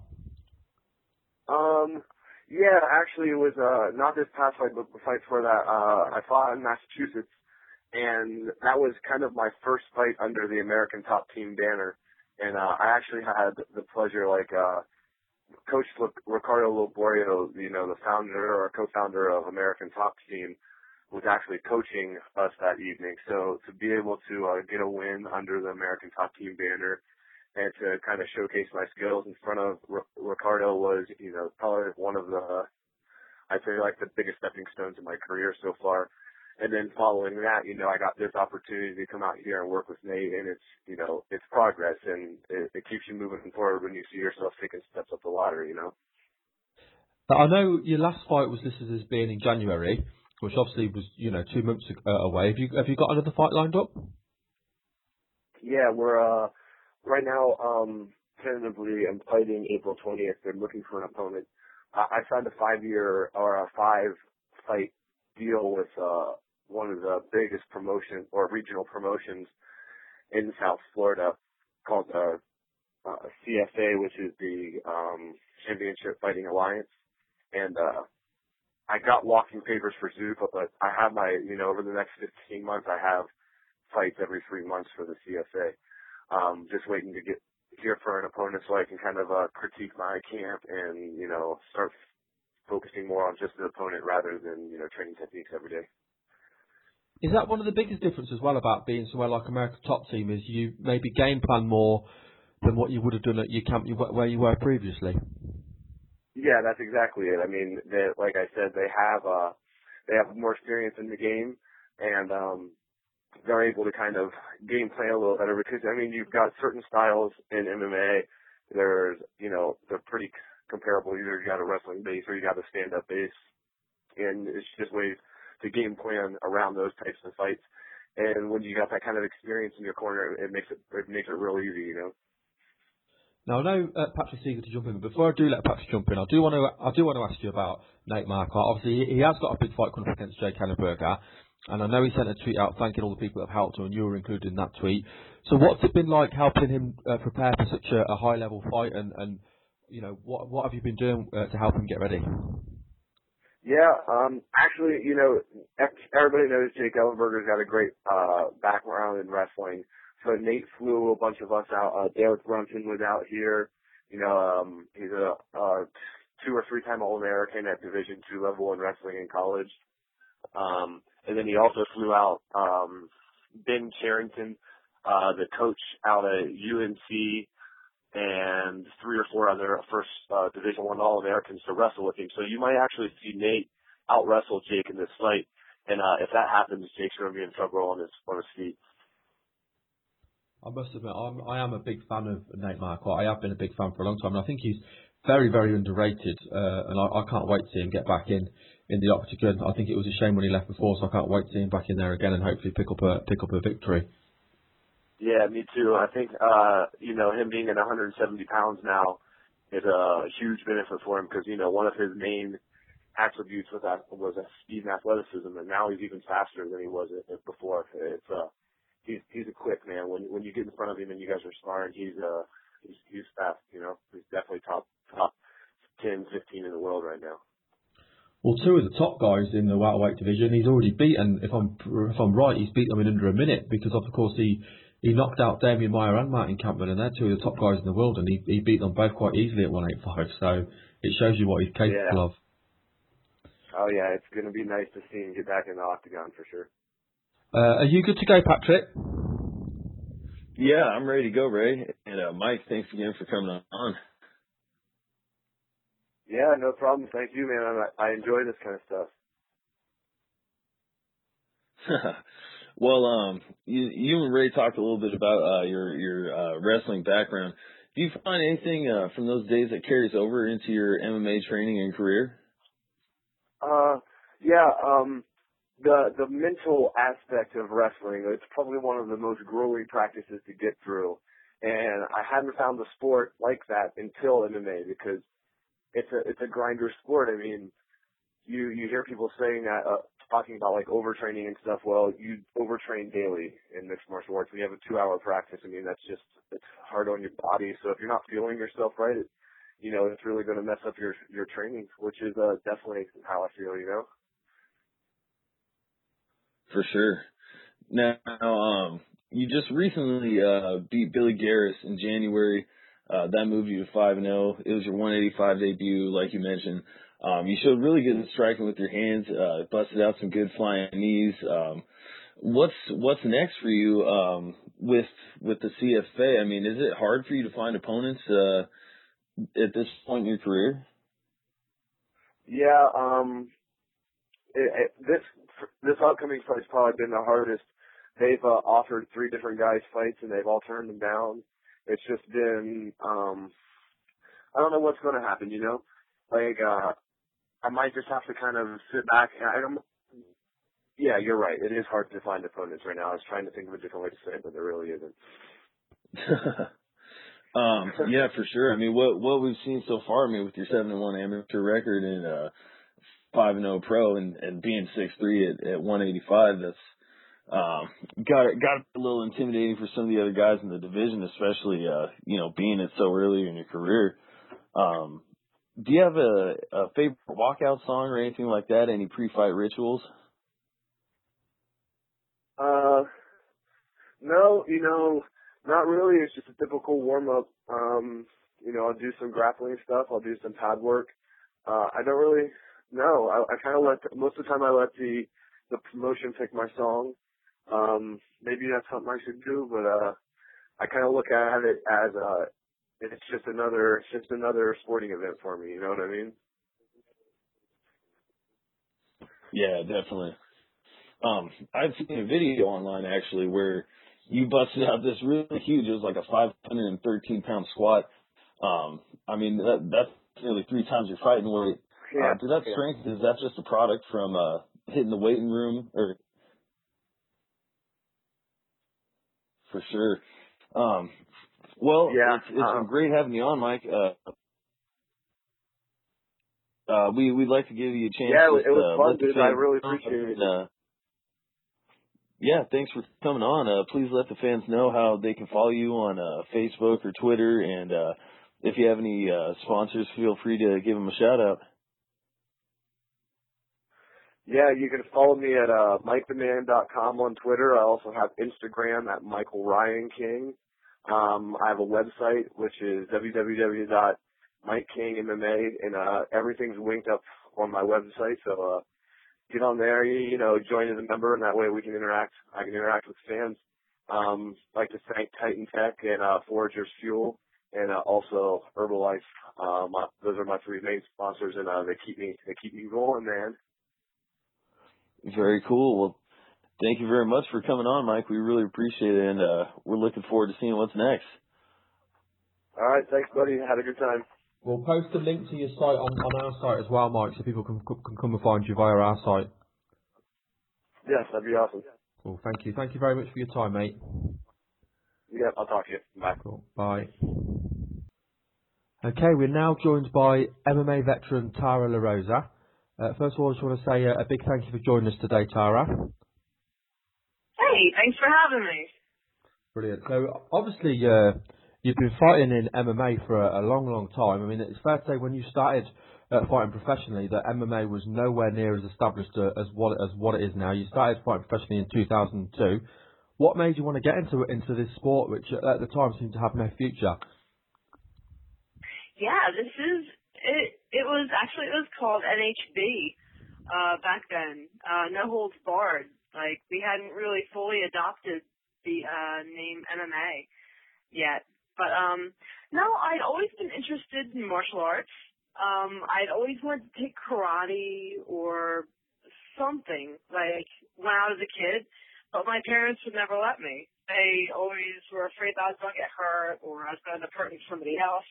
H: Yeah, actually, it was not this past fight, but the fight before that. I fought in Massachusetts, and that was kind of my first fight under the American Top Team banner. And I actually had the pleasure, Coach Ricardo Loborio, the founder or co-founder of American Top Team, was actually coaching us that evening. So to be able to get a win under the American Top Team banner and to kind of showcase my skills in front of Ricardo was, probably one of I'd say the biggest stepping stones in my career so far. And then following that, I got this opportunity to come out here and work with Nate, and it's progress, and it keeps you moving forward when you see yourself taking steps up the ladder,
D: I know your last fight was listed as being in January, which obviously was, 2 months away. Have you got another fight lined up?
H: Yeah, we're right now tentatively I'm fighting April 20th. They're looking for an opponent. I signed a 5-year or a 5-fight deal with one of the biggest promotion or regional promotions in South Florida called CFA, which is the Championship Fighting Alliance. And I got walking papers for Zuffa, but I have my, over the next 15 months, I have fights every 3 months for the CFA. Just waiting to get here for an opponent so I can kind of critique my camp and, start focusing more on just the opponent rather than, training techniques every day.
D: Is that one of the biggest differences as well about being somewhere like American Top Team, is you maybe game plan more than what you would have done at your camp where you were previously?
H: Yeah, that's exactly it. I mean, like I said, they have more experience in the game, and they're able to kind of game plan a little better because, you've got certain styles in MMA. There's, they're pretty comparable. Either you got a wrestling base or you got a stand-up base, and it's just ways to game plan around those types of fights. And when you got that kind of experience in your corner, it makes it real easy,
D: Now I know Patrick Seeger to jump in, but before I do let Patrick jump in, I do want to ask you about Nate Marquardt. Obviously, he has got a big fight coming up against Jake Ellenberger, and I know he sent a tweet out thanking all the people that have helped him, and you were included in that tweet. So what's it been like helping him prepare for such a high level fight, and what have you been doing to help him get ready?
H: Yeah, actually, everybody knows Jake Ellenberger's got a great background in wrestling. So Nate flew a bunch of us out. Derek Brunson was out here. He's a 2 or 3 time All-American at Division II level in wrestling in college. And then he also flew out Ben Charrington, the coach out at UNC, and 3 or 4 other first Division I All-Americans to wrestle with him. So you might actually see Nate out-wrestle Jake in this fight. And if that happens, Jake's going to be in trouble on his feet.
D: I must admit, I am a big fan of Nate Marquardt. I have been a big fan for a long time, and I think he's very, very underrated. And I can't wait to see him get back in the octagon. I think it was a shame when he left before, so I can't wait to see him back in there again and hopefully pick up a victory.
H: Yeah, me too. I think him being at 170 pounds now is a huge benefit for him because one of his main attributes was speed and athleticism, and now he's even faster than he was before. He's a quick man. When you get in front of him and you guys are sparring, he's fast. He's definitely top 10, 15 in the world right now.
D: Well, 2 of the top guys in the welterweight division, he's already beaten. If I'm right, he's beat them in under a minute because of course he knocked out Damian Maia and Martin Kampmann, and they're 2 of the top guys in the world, and he beat them both quite easily at 185. So it shows you what he's capable of.
H: Oh yeah, it's going to be nice to see him get back in the octagon for sure.
D: Are you good to go, Patrick?
G: Yeah, I'm ready to go, Ray. And Mike, thanks again for coming on.
H: Yeah, no problem. Thank you, man. I enjoy this kind of stuff.
G: Well, you and Ray talked a little bit about your wrestling background. Do you find anything from those days that carries over into your MMA training and career?
H: The mental aspect of wrestling, it's probably one of the most grueling practices to get through. And I hadn't found the sport like that until MMA, because it's a grinder sport. I mean, you hear people saying that, talking about like overtraining and stuff. Well, you overtrain daily in mixed martial arts. When you have a 2-hour practice, I mean, it's hard on your body. So if you're not feeling yourself right, it's really going to mess up your training, which is definitely how I feel,
G: For sure. Now, you just recently beat Billy Garris in January. That moved you to 5-0. It was your 185 debut, like you mentioned. You showed really good striking with your hands. Busted out some good flying knees. What's next for you with the CFA? I mean, is it hard for you to find opponents at this point in your career?
H: Yeah. This upcoming fight's probably been the hardest. They've offered 3 different guys fights, and they've all turned them down. It's just been, I don't know what's going to happen, I might just have to kind of sit back. Yeah, you're right. It is hard to find opponents right now. I was trying to think of a different way to say it, but there really isn't.
G: Yeah, for sure. I mean, what we've seen so far, I mean, with your 7-1 amateur record and 5-0 pro and being 6'3" at 185, that's got a little intimidating for some of the other guys in the division, especially being it so early in your career. Do you have a favorite walkout song or anything like that? Any pre-fight rituals?
H: No, not really. It's just a typical warm-up. I'll do some grappling stuff. I'll do some pad work. I don't really know. I kind of most of the time I let the promotion pick my song. Maybe that's something I should do, but I kind of look at it as it's just another sporting event for me. You know what I mean?
G: Yeah, definitely. I've seen a video online actually where you busted out this really huge. It was like a 513-pound squat. I mean that's nearly 3 times your fighting weight. Did that strength? Is that just a product from hitting the weighting room or? For sure. Well,
H: yeah,
G: it's been great having you on, Mike. We'd like to give you a chance.
H: Yeah,
G: to,
H: it was fun, dude. I really
G: know,
H: appreciate it.
G: Yeah, thanks for coming on. Please let the fans know how they can follow you on Facebook or Twitter, and if you have any sponsors, feel free to give them a shout out.
H: Yeah, you can follow me at MikeTheMan.com on Twitter. I also have Instagram at Michael Ryan King. I have a website, which is www.MikeKingMMA, and everything's linked up on my website. So get on there, join as a member, and that way we can interact. I can interact with fans. I'd like to thank Titan Tech and Foragers Fuel, and also Herbalife. Those are my 3 main sponsors, and they keep me going, man.
G: Very cool. Well, thank you very much for coming on, Mike. We really appreciate it, and we're looking forward to seeing what's next.
H: All right. Thanks, buddy. Had a good time.
D: We'll post a link to your site on our site as well, Mike, so people can come and find you via our site.
H: Yes, that'd be awesome.
D: Cool. Thank you. Thank you very much for your time, mate.
H: Yeah, I'll talk to you. Bye.
D: Cool. Bye. Okay, we're now joined by MMA veteran Tara LaRosa. First of all, I just want to say a big thank you for joining us today, Tara.
I: Hey, thanks for having me.
D: Brilliant. So, obviously, you've been fighting in MMA for a long, long time. I mean, it's fair to say when you started fighting professionally that MMA was nowhere near as established as what it is now. You started fighting professionally in 2002. What made you want to get into this sport, which at the time seemed to have no future?
I: Yeah, it was called NHB back then, No Holds Barred. Like, we hadn't really fully adopted the name MMA yet. But no, I'd always been interested in martial arts. I'd always wanted to take karate or something, like, when I was a kid, but my parents would never let me. They always were afraid that I was going to get hurt or I was going to end up hurting somebody else.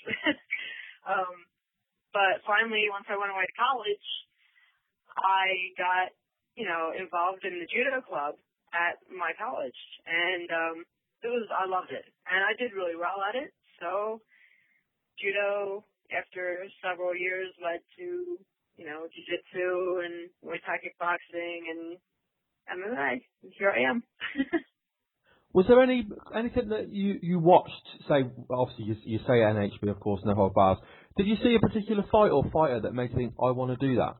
I: But finally, once I went away to college, I got, involved in the judo club at my college, and I loved it, and I did really well at it. So judo, after several years, led to, jiu-jitsu and Muay Thai kickboxing and MMA. And here I am.
D: Was there anything that you watched, say, obviously you say NHB, of course, no hold bars. Did you see a particular fight or fighter that made you think, I want to do that?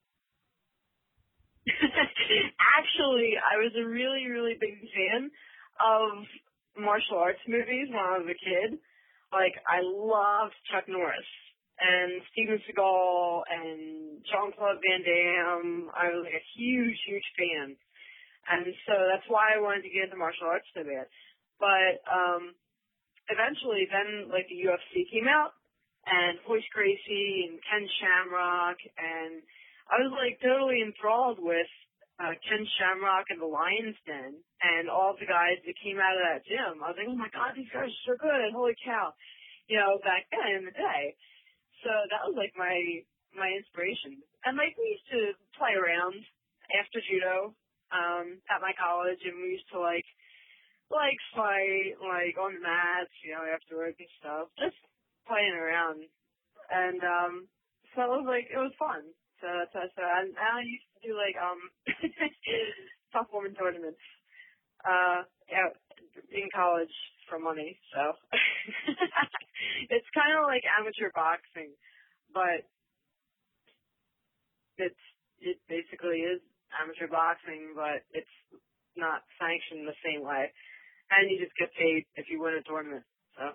I: Actually, I was a really, really big fan of martial arts movies when I was a kid. Like, I loved Chuck Norris and Steven Seagal and Jean-Claude Van Damme. I was like a huge, huge fan. And so that's why I wanted to get into martial arts so bad. But eventually then, like, the UFC came out, and Royce Gracie and Ken Shamrock, and I was, like, totally enthralled with Ken Shamrock and the Lion's Den and all the guys that came out of that gym. I was like, oh, my God, these guys are so good. Holy cow. Back then in the day. So that was, like, my inspiration. And, like, we used to play around after judo at my college, and we used to, like fight, like, on the mats, afterwards and stuff. Just playing around. And so it was fun. So that's what I said. And I used to do, like, tough woman tournaments in college for money. So it's kind of like amateur boxing, but it basically is amateur boxing, but it's not sanctioned the same way. And you just get paid if you win a tournament. So.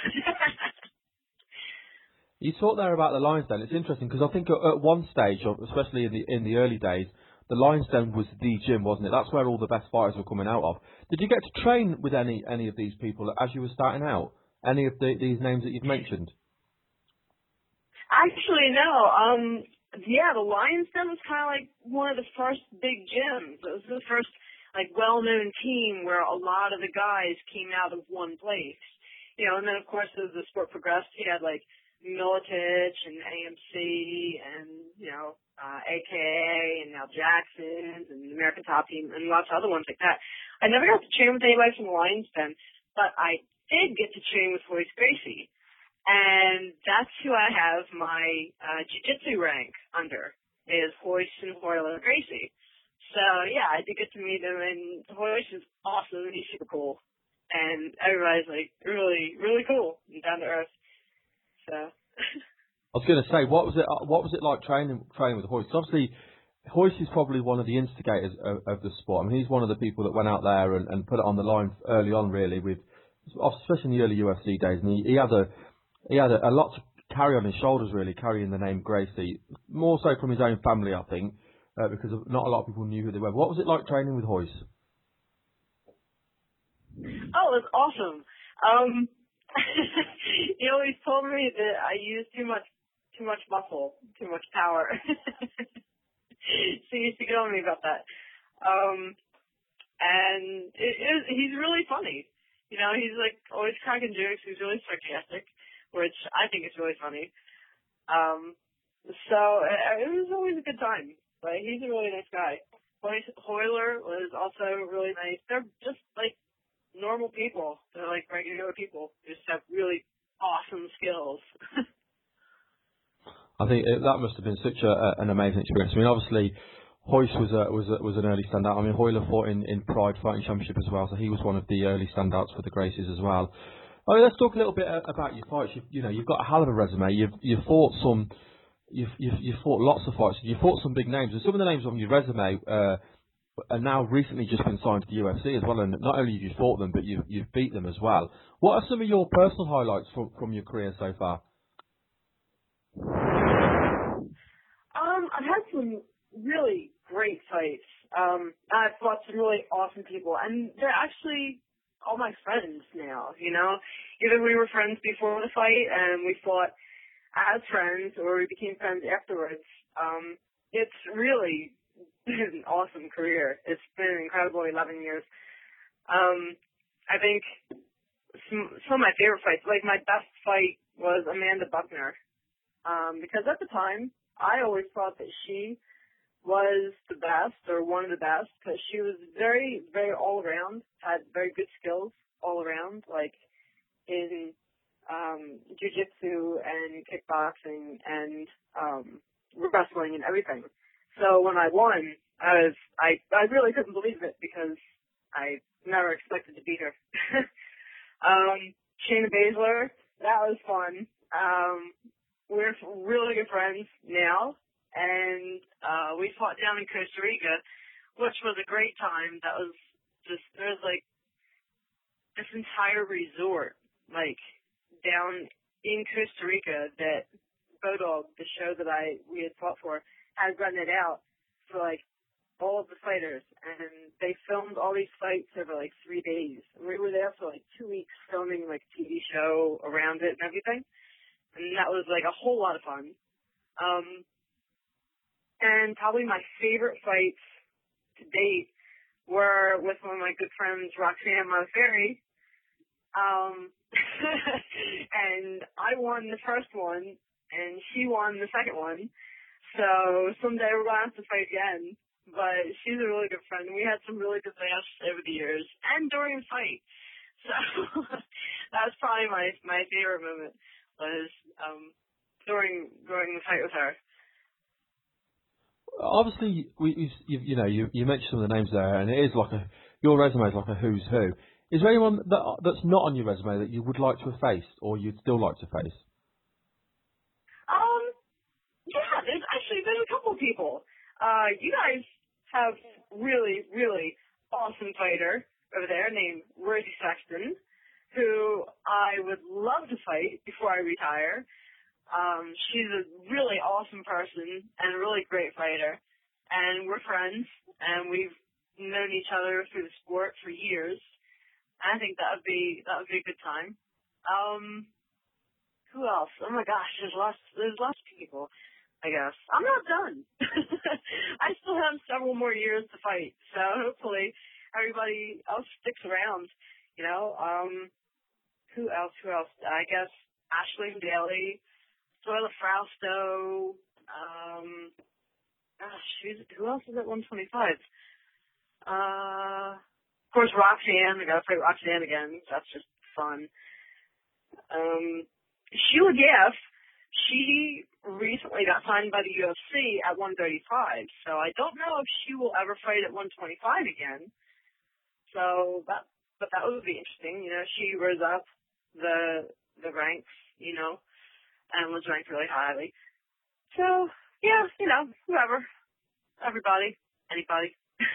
D: You talked there about the Lion's Den. It's interesting because I think at one stage, especially in the early days, the Lion's Den was the gym, wasn't it? That's where all the best fighters were coming out of. Did you get to train with any of these people as you were starting out? Any of these names that you've mentioned?
I: Actually, no. Yeah, the Lion's Den was kind of like one of the first big gyms. It was the first, like, well-known team where a lot of the guys came out of one place. And then, of course, as the sport progressed, you had, like, Miletich and AMC and, AKA and now Jackson's and the American Top Team and lots of other ones like that. I never got to train with anybody from the Lion's Den, but I did get to train with Royce Gracie. And that's who I have my jiu-jitsu rank under, is Royce and Royler Gracie. So, yeah, I did get to meet him, and Royce is awesome. He's super cool. And everybody's, like, really, really cool and down to earth. So.
D: I was going to say, what was it like training with Royce? Obviously, Royce is probably one of the instigators of the sport. I mean, he's one of the people that went out there and put it on the line early on, really, especially in the early UFC days. And he had a lot to carry on his shoulders, really, carrying the name Gracie, more so from his own family, I think, because not a lot of people knew who they were. What was it like training with Royce?
I: Oh, it was awesome. He always told me that I used too much muscle, too much power. So he used to get on me about that. And he's really funny. He's, like, always cracking jokes. He's really sarcastic, which I think is really funny. So it was always a good time. But he's a really nice guy. Royler was also really nice. They're just, like, normal people. They're, like, regular people. They just have really awesome skills.
D: I think that must have been such an amazing experience. I mean, obviously, Royce was an early standout. I mean, Royler fought in Pride Fighting Championship as well, so he was one of the early standouts for the Gracies as well. I mean, let's talk a little bit about your fights. You've got a hell of a resume. You've fought some. You've fought lots of fights. You've fought some big names, and some of the names on your resume are now recently just been signed to the UFC as well. And not only have you fought them, but you've beat them as well. What are some of your personal highlights from your career so far?
I: I've had some really great fights. I've fought some really awesome people, and they're actually all my friends now, you know? Either we were friends before the fight and we fought as friends, or we became friends afterwards. It's really been an awesome career. It's been an incredible 11 years. I think some of my favorite fights, like my best fight was Amanda Buckner, because at the time, I always thought that she was the best, or one of the best, because she was very, very all around, had very good skills all around, like in jiu-jitsu and kickboxing and wrestling and everything. So when I won, I really couldn't believe it, because I never expected to beat her. Shayna Baszler, that was fun. We're really good friends now, and we fought down in Costa Rica, which was a great time. That was just, there was like this entire resort, like down in Costa Rica, that Bodog, the show that we had fought for, had rented out for like all of the fighters, and they filmed all these fights over like 3 days. And we were there for like 2 weeks filming like a TV show around it and everything, and that was like a whole lot of fun. And probably my favorite fights to date were with one of my good friends, Roxanne Modafferi. And I won the first one, and she won the second one. So someday we're going to have to fight again. But she's a really good friend. We had some really good laughs over the years, and during the fight. So that's probably my favorite moment, was during the fight with her.
D: Obviously, you mentioned some of the names there, and it is like your resume is like a who's who. Is there anyone that's not on your resume that you would like to have faced, or you'd still like to face?
I: Yeah, there's a couple of people. You guys have really, really awesome fighter over there named Rosie Sexton, who I would love to fight before I retire. She's a really awesome person and a really great fighter, and we're friends, and we've known each other through the sport for years. I think that would be a good time. Who else? Oh my gosh, there's lots of people, I guess. I'm not done. I still have several more years to fight, so hopefully everybody else sticks around, you know. Who else? I guess Ashley Daly, Zoila Frausto, who else is at 125? Of course, Roxanne. I gotta fight Roxanne again. That's just fun. Sheila Gaff, she recently got signed by the UFC at 135, so I don't know if she will ever fight at 125 again. So that would be interesting. You know, she rose up the ranks, you know, and was ranked really highly. So yeah, you know, whoever, everybody, anybody.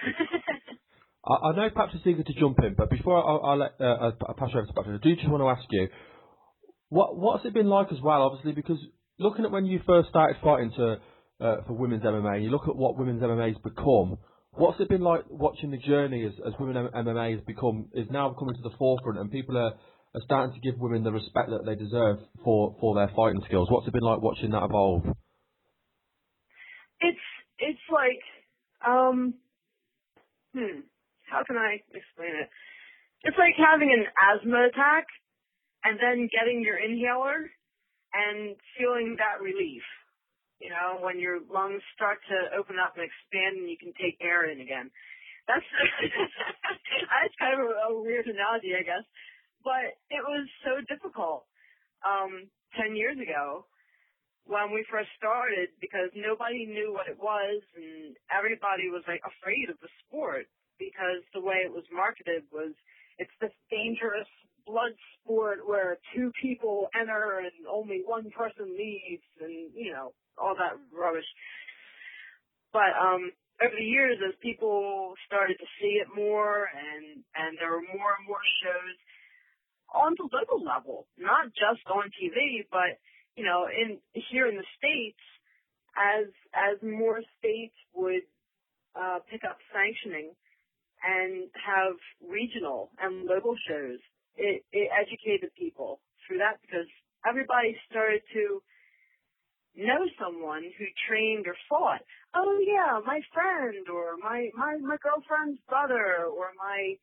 D: I know Patrick's eager to jump in, but before I'll pass you over to Patrick, I do just want to ask you, what's it been like as well, obviously, because looking at when you first started fighting for women's MMA, you look at what women's MMA has become, what's it been like watching the journey as women's MMA is now coming to the forefront, and people are starting to give women the respect that they deserve for their fighting skills? What's it been like watching that evolve?
I: It's like, how can I explain it? It's like having an asthma attack and then getting your inhaler and feeling that relief. You know, when your lungs start to open up and expand and you can take air in again. That's kind of a weird analogy, I guess. But it was so difficult 10 years ago when we first started, because nobody knew what it was, and everybody was like afraid of the sport, because the way it was marketed was, it's this dangerous blood sport where two people enter and only one person leaves, and, you know, all that rubbish. But over the years, as people started to see it more, and there were more and more shows on the local level, not just on TV, but, you know, here in the States, as more states would pick up sanctioning and have regional and local shows. It educated people through that because everybody started to know someone who trained or fought. Oh yeah, my friend or my girlfriend's brother or my,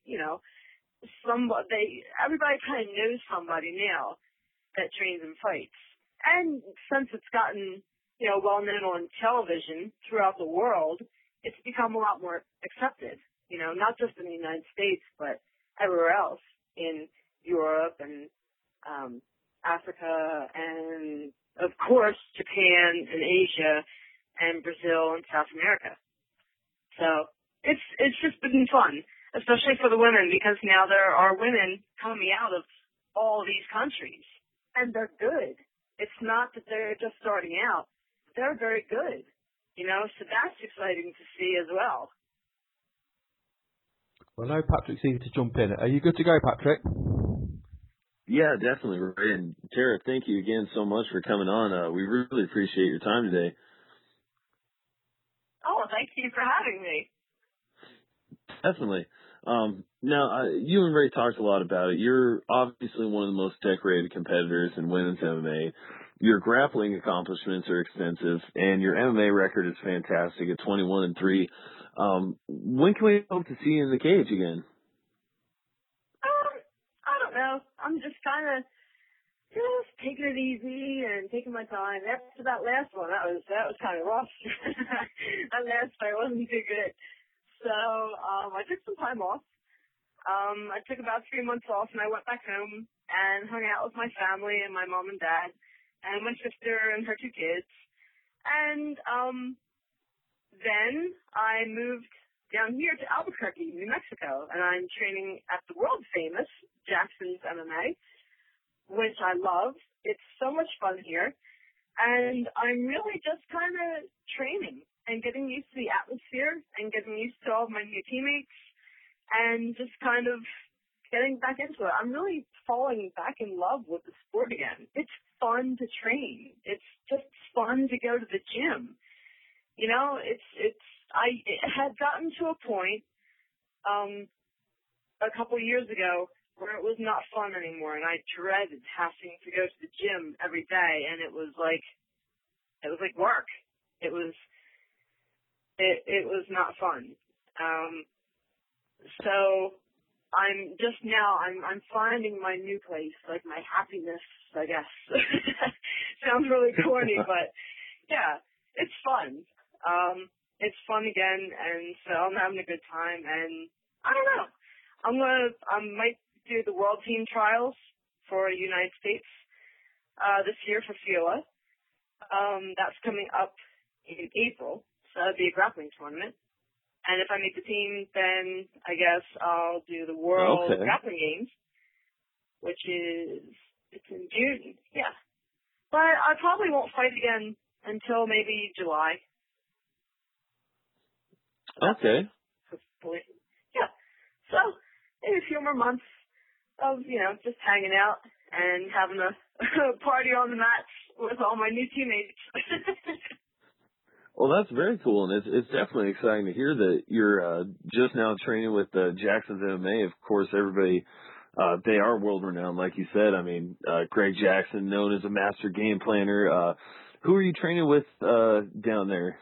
I: everybody kind of knows somebody now that trains and fights. And since it's gotten, well known on television throughout the world, it's become a lot more accepted, not just in the United States, but everywhere else in Europe and Africa and, of course, Japan and Asia and Brazil and South America. So it's just been fun, especially for the women, because now there are women coming out of all these countries, and they're good. It's not that they're just starting out. They're very good, so that's exciting to see as well.
D: Well, I know Patrick's eager to jump in. Are you good to go, Patrick?
G: Yeah, definitely, Ray. And Tara, thank you again so much for coming on. We really appreciate your time today.
I: Oh, thank you for having me.
G: Definitely. Now, you and Ray talked a lot about it. You're obviously one of the most decorated competitors in women's MMA. Your grappling accomplishments are extensive, and your MMA record is fantastic at 21-3. When can we hope to see you in the cage again?
I: I don't know. I'm just kind of taking it easy and taking my time. After that last one, that was kind of rough. That last fight wasn't too good. So I took some time off. I took about 3 months off, and I went back home and hung out with my family and my mom and dad and my sister and her 2 kids. And then I moved down here to Albuquerque, New Mexico, and I'm training at the world-famous Jackson's MMA, which I love. It's so much fun here. And I'm really just kind of training and getting used to the atmosphere and getting used to all of my new teammates and just kind of getting back into it. I'm really falling back in love with the sport again. It's fun to train. It's just fun to go to the gym. I had gotten to a point a couple years ago where it was not fun anymore, and I dreaded having to go to the gym every day, and it was like work. It was not fun. So I'm just now I'm finding my new place, like my happiness, I guess. Sounds really corny, but yeah, it's fun. It's fun again, and so I'm having a good time, and I don't know. I might do the World Team Trials for the United States this year for FILA. That's coming up in April, so that'd be a grappling tournament. And if I make the team, then I guess I'll do the World Grappling Games, which it's in June. Yeah, but I probably won't fight again until maybe July.
G: Okay.
I: Hopefully. Yeah. So maybe a few more months of, just hanging out and having a party on the mats with all my new teammates.
G: Well, that's very cool, and it's definitely exciting to hear that you're just now training with Jackson's MMA. Of course, everybody, they are world-renowned, like you said. I mean, Greg Jackson, known as a master game planner. Who are you training with down there?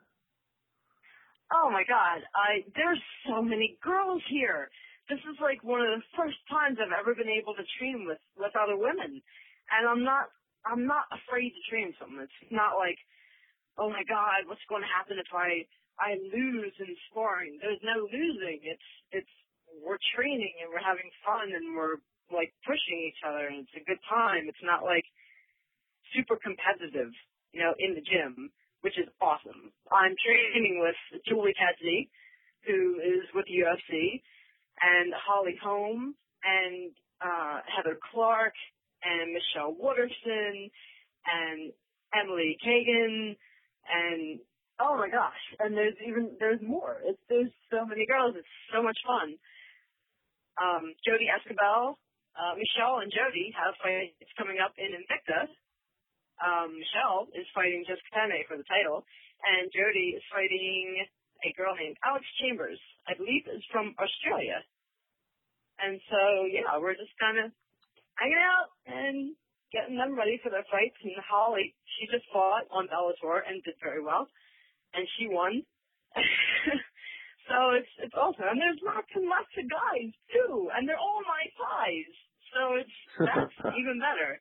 I: Oh my God, there's so many girls here. This is like one of the first times I've ever been able to train with other women. And I'm not afraid to train with them. It's not like, oh my God, what's going to happen if I lose in sparring? There's no losing. It's we're training and we're having fun and we're like pushing each other and it's a good time. It's not like super competitive, in the gym, which is awesome. I'm training with Julie Kedzie, who is with the UFC, and Holly Holm, and Heather Clark, and Michelle Wooderson, and Emily Kagan, and oh my gosh, and there's more. There's so many girls. It's so much fun. Jody Escobar, Michelle and Jody have fights coming up in Invicta. Michelle is fighting Jessica Penne for the title, and Jody is fighting a girl named Alex Chambers. I believe is from Australia. And so, yeah, we're just kind of hanging out and getting them ready for their fights. And Holly, she just fought on Bellator and did very well. And she won. So it's awesome. And there's lots and lots of guys, too. And they're all my size. So that's even better.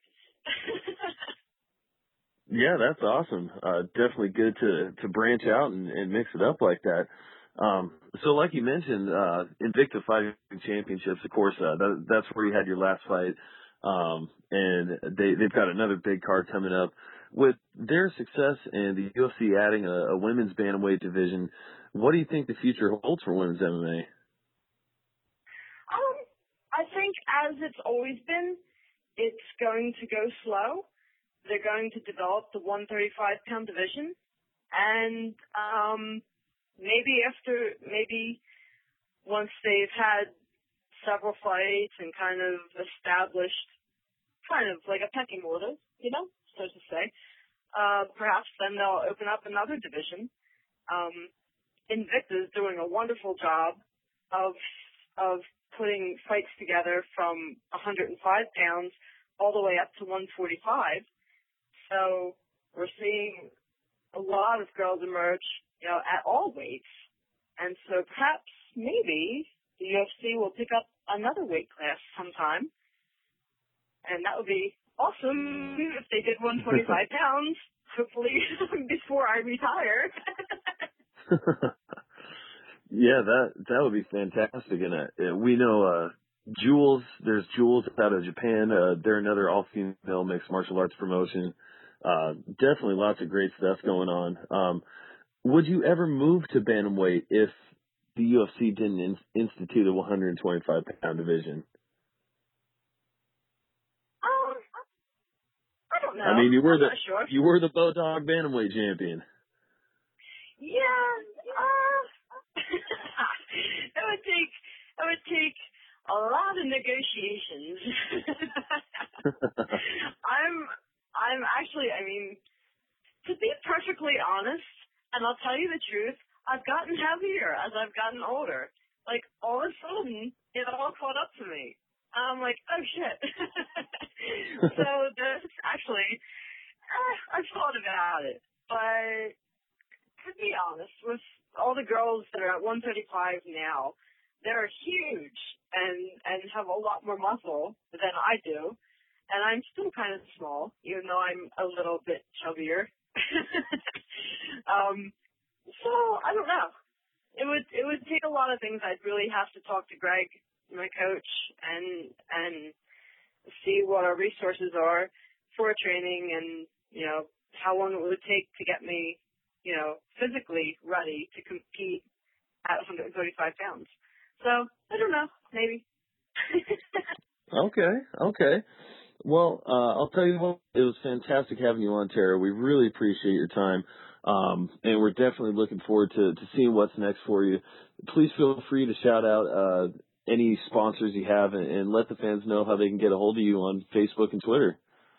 G: Yeah, that's awesome. Definitely good to branch out and mix it up like that. So like you mentioned, Invicta Fighting Championships, of course, that's where you had your last fight. And they've got another big card coming up. With their success and the UFC adding a women's bantamweight division, what do you think the future holds for women's MMA?
I: I think as it's always been, it's going to go slow. They're going to develop the 135-pound division, and maybe once they've had several fights and kind of established kind of like a pecking order, so to say, perhaps then they'll open up another division. Invicta is doing a wonderful job of putting fights together from 105 pounds all the way up to 145. So we're seeing a lot of girls emerge, at all weights. And so perhaps, maybe, the UFC will pick up another weight class sometime. And that would be awesome if they did 125 pounds, hopefully before I retire.
G: Yeah, that would be fantastic. And we know Jules, there's Jules out of Japan. They're another all-female mixed martial arts promotion. Definitely lots of great stuff going on. Would you ever move to bantamweight if the UFC didn't institute a 125-pound division?
I: I don't know.
G: I mean, you were
I: sure.
G: You were the Bodog bantamweight champion.
I: Yeah. It would take a lot of negotiations. I'm actually, to be perfectly honest, and I'll tell you the truth, I've gotten heavier as I've gotten older. Like, all of a sudden, it all caught up to me. I'm like, oh shit. So this actually, I've thought about it. But to be honest, with all the girls that are at 135 now, they're huge and have a lot more muscle than I do. And I'm still kind of small, even though I'm a little bit chubbier. So I don't know. It would take a lot of things. I'd really have to talk to Greg, my coach, and see what our resources are for training and, how long it would take to get me, physically ready to compete at 135 pounds. So I don't know, maybe.
G: Okay. Well, I'll tell you what, it was fantastic having you on, Tara. We really appreciate your time. And we're definitely looking forward to seeing what's next for you. Please feel free to shout out any sponsors you have and let the fans know how they can get a hold of you on Facebook and Twitter.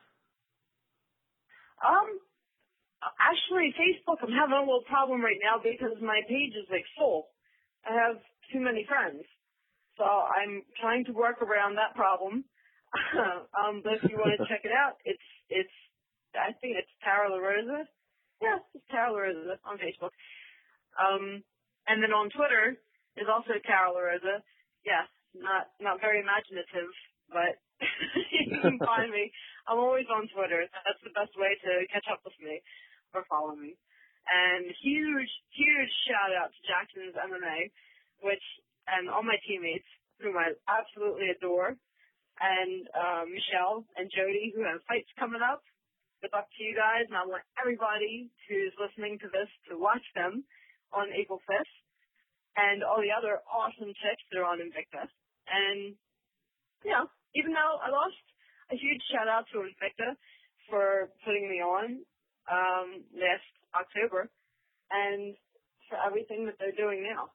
I: Actually, Facebook, I'm having a little problem right now because my page is full. I have too many friends. So I'm trying to work around that problem. But if you want to check it out, I think it's Tara LaRosa. Yeah, it's Tara LaRosa on Facebook. And then on Twitter is also Tara LaRosa. Yeah, not very imaginative, but you can find me. I'm always on Twitter. That's the best way to catch up with me or follow me. And huge shout out to Jackson's MMA, and all my teammates, whom I absolutely adore, and Michelle and Jody, who have fights coming up. Good luck to you guys, and I want everybody who's listening to this to watch them on April 5th, and all the other awesome chicks that are on Invicta. And, even though I lost, a huge shout out to Invicta for putting me on last October, and for everything that they're doing now,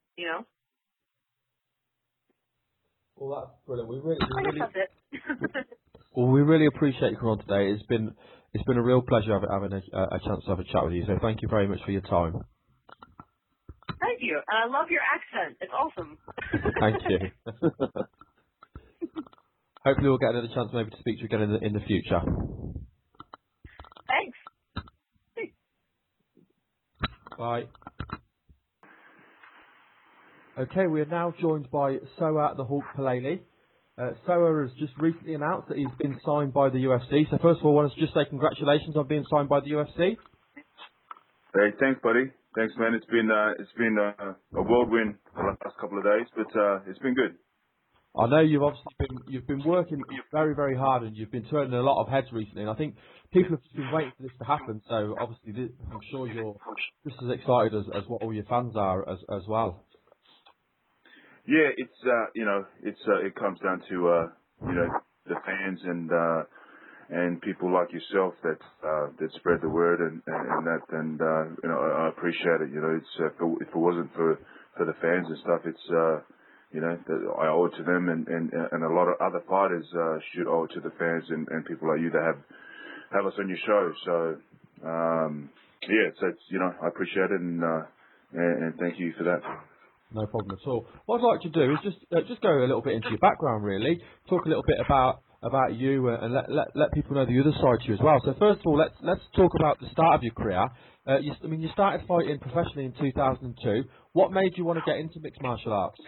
B: Well, that's brilliant.
D: We really appreciate you coming on today. It's been a real pleasure having a chance to have a chat with you. So thank you very much for your time.
I: Thank you. And I love your accent. It's awesome.
D: Thank you. Hopefully we'll get another chance maybe to speak to you again in the future.
I: Thanks.
D: Bye. Okay, we are now joined by Soa the Hulk Paleli. Soa has just recently announced that he's been signed by the UFC. So first of all, I want to just say congratulations on being signed by the UFC.
J: Hey, thanks, buddy. Thanks, man. It's been a whirlwind the last couple of days, but it's been good.
D: I know you've been working very, very hard, and you've been turning a lot of heads recently. And I think people have been waiting for this to happen. So obviously, I'm sure you're just as excited as what all your fans are as well.
J: Yeah, it's it comes down to the fans and people like yourself that spread the word and I appreciate it. It's if it wasn't for the fans and stuff, it's that I owe it to them and a lot of other fighters should owe it to the fans and people like you that have us on your show. So so it's I appreciate it and thank you for that.
D: No problem at all. What I'd like to do is just go a little bit into your background, really. Talk a little bit about you and let people know the other side to you as well. So first of all, let's talk about the start of your career. You started fighting professionally in 2002. What made you want to get into mixed martial arts?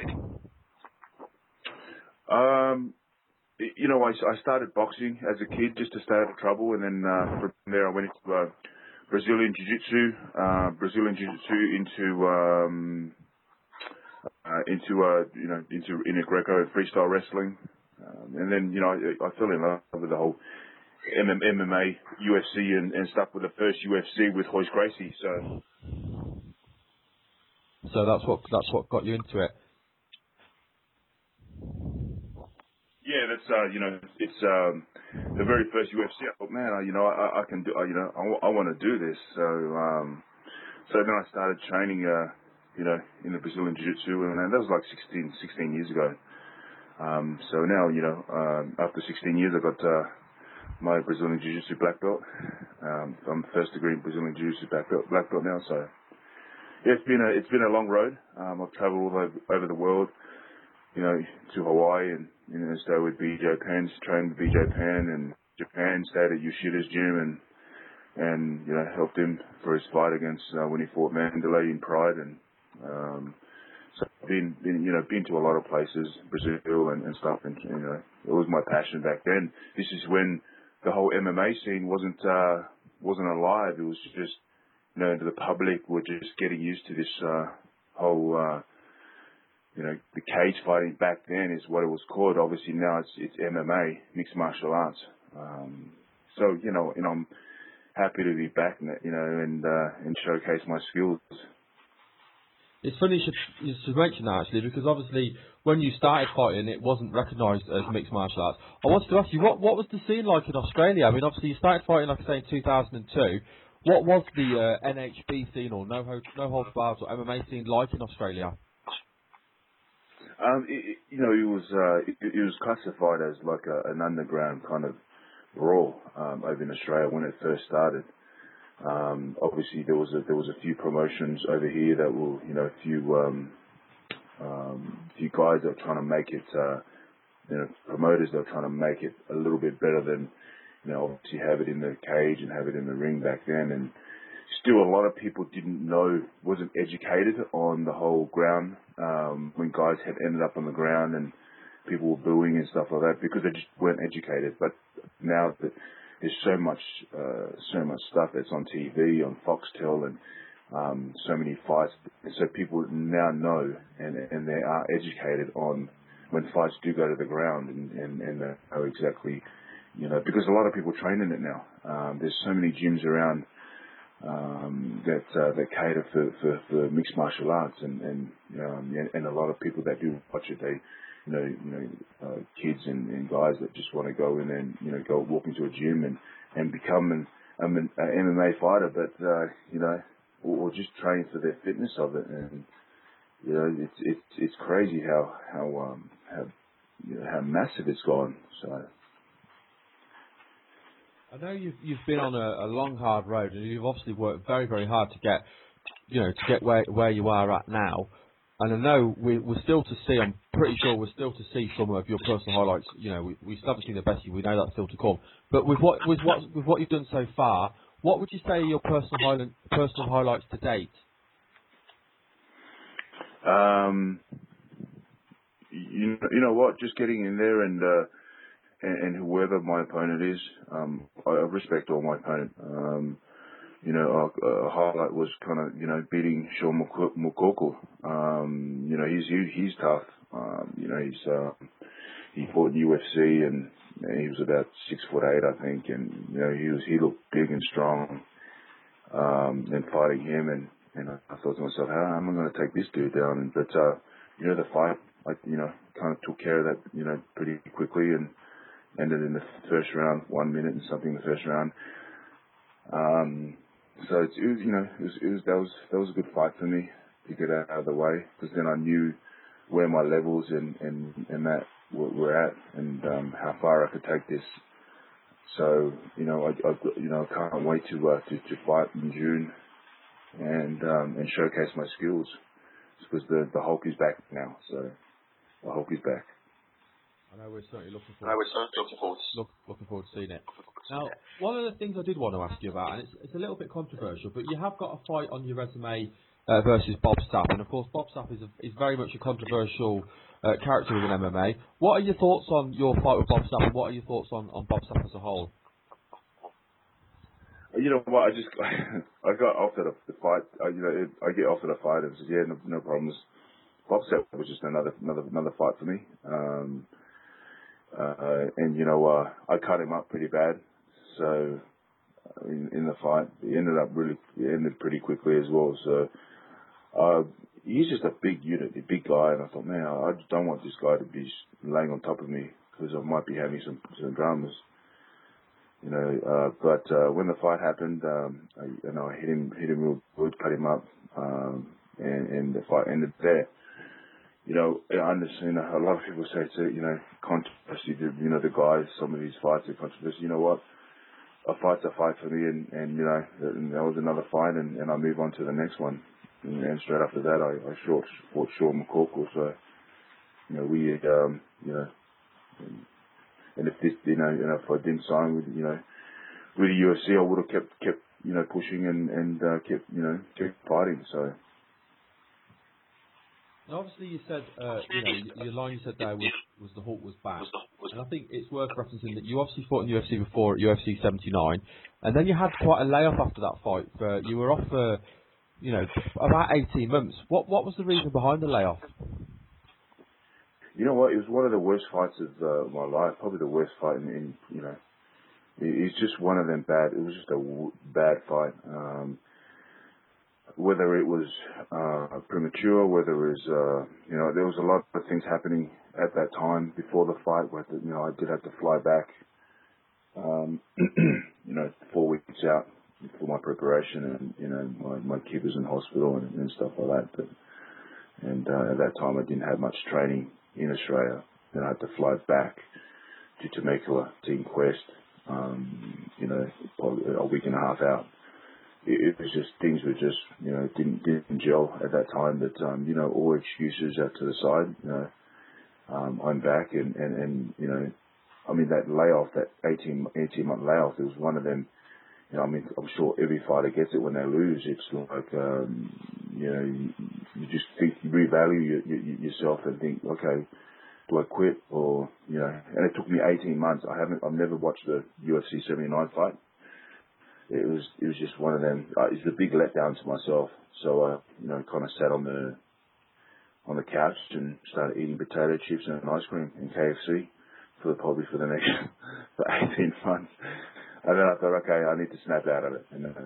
J: I started boxing as a kid just to stay out of trouble, and then from there I went into Brazilian Jiu-Jitsu into Greco and freestyle wrestling, and then I fell in love with the whole MMA, UFC, and stuff with the first UFC with Royce Gracie.
D: So that's what got you into it.
J: Yeah, that's it's the very first UFC. I thought, man, I can do, I want to do this. So then I started training, in the Brazilian Jiu-Jitsu, and that was like 16 years ago. So now, after 16 years, I got my Brazilian Jiu-Jitsu black belt. I'm first degree Brazilian Jiu-Jitsu black belt now. So yeah, it's been a long road. I've travelled all over the world, to Hawaii and stayed with BJ Penn, trained with BJ Penn, and Japan, stayed at Yoshida's gym and helped him for his fight against when he fought Mandalay in Pride, and so I've been to a lot of places, Brazil and stuff, and it was my passion back then. This is when the whole MMA scene wasn't alive. It was just the public were just getting used to this whole the cage fighting back then is what it was called. Obviously now it's MMA, mixed martial arts. So I'm happy to be back in it, and showcase my skills.
D: It's funny you should mention that, actually, because obviously when you started fighting, it wasn't recognised as mixed martial arts. I wanted to ask you, what was the scene like in Australia? I mean, obviously you started fighting, like I say, in 2002. What was the NHB scene or no holds barred or MMA scene like in Australia?
J: It was classified as like an underground kind of brawl over in Australia when it first started. Obviously there was a few promotions over here that were few guys that were trying to make it promoters that were trying to make it a little bit better than obviously have it in the cage and have it in the ring back then, and still a lot of people wasn't educated on the whole ground when guys had ended up on the ground and people were booing and stuff like that because they just weren't educated. But now that there's so much stuff that's on TV, on Foxtel, and so many fights, so people now know and they are educated on when fights do go to the ground and they know exactly, because a lot of people train in it now. There's so many gyms around that cater for mixed martial arts and a lot of people that do watch it, they kids and guys that just want to go in and go walk into a gym and become an MMA fighter, but or just train for their fitness of it, and it's crazy how massive it's gone. So
D: I know you've been on a long, hard road, and you've obviously worked very, very hard to to get where you are at now. And I know we're still to see. I'm pretty sure we're still to see some of your personal highlights. We still haven't seen the best of you. We know that's still to come. But with what you've done so far, what would you say are your personal highlights to date?
J: You know what? Just getting in there and whoever my opponent is, I respect all my opponent. A highlight was kind of beating Sean McCorkle. He's tough. He fought in UFC and he was about 6'8", I think, and he looked big and strong. And fighting him, and I thought to myself, how am I going to take this dude down? But the fight, I kind of took care of that pretty quickly and ended in the first round, 1 minute and something in the first round. So that was a good fight for me to get out of the way, because then I knew where my levels and that were at, and how far I could take this. So I can't wait to fight in June and showcase my skills, because the Hulk is back now. So the Hulk is back.
D: I know we're certainly looking forward to seeing it. Now, one of the things I did want to ask you about, and it's a little bit controversial, but you have got a fight on your resume versus Bob Sapp, and of course Bob Sapp is very much a controversial character within MMA. What are your thoughts on your fight with Bob Sapp, and what are your thoughts on Bob Sapp as a whole?
J: You know what? I got offered the fight. I get offered a fight and said, yeah, no problems. Bob Sapp was just another fight for me. I cut him up pretty bad. So in the fight, it ended pretty quickly as well. So he's just a big unit, a big guy, and I thought, man, I just don't want this guy to be laying on top of me, because I might be having some dramas. But when the fight happened, I hit him real good, cut him up, and the fight ended there. I understand a lot of people say it's controversy. The guys, some of these fights are controversy. You know what? A fight's a fight for me, and that was another fight, and I move on to the next one. And straight after that, I fought Sean McCorkle. So, and if this, if I didn't sign with the UFC, I would have kept pushing and kept fighting. So.
D: Now, obviously, you said, your line you said there was the Hulk was back. And I think it's worth referencing that you obviously fought in UFC before at UFC 79, and then you had quite a layoff after that fight. You were off for, about 18 months. What was the reason behind the layoff?
J: You know what? It was one of the worst fights of my life. Probably the worst fight in it's just one of them bad. It was just a bad fight. Whether it was premature, whether it was, there was a lot of things happening at that time before the fight, where, I did have to fly back, 4 weeks out for my preparation, and, my kid was in hospital and stuff like that. And at that time I didn't have much training in Australia. Then I had to fly back to Temecula, Team Quest, probably a week and a half out. It was just, things were just, didn't gel at that time. But, all excuses out to the side, I'm back and that layoff, that 18-month layoff, it was one of them, I'm sure every fighter gets it when they lose. It's like, you just think, you revalue yourself and think, okay, do I quit or, and it took me 18 months. I've never watched the UFC 79 fight. It was just one of them. It's a big letdown to myself. So kind of sat on the couch and started eating potato chips and ice cream and KFC probably for the next for 18 months. And then I thought, okay, I need to snap out of it. And then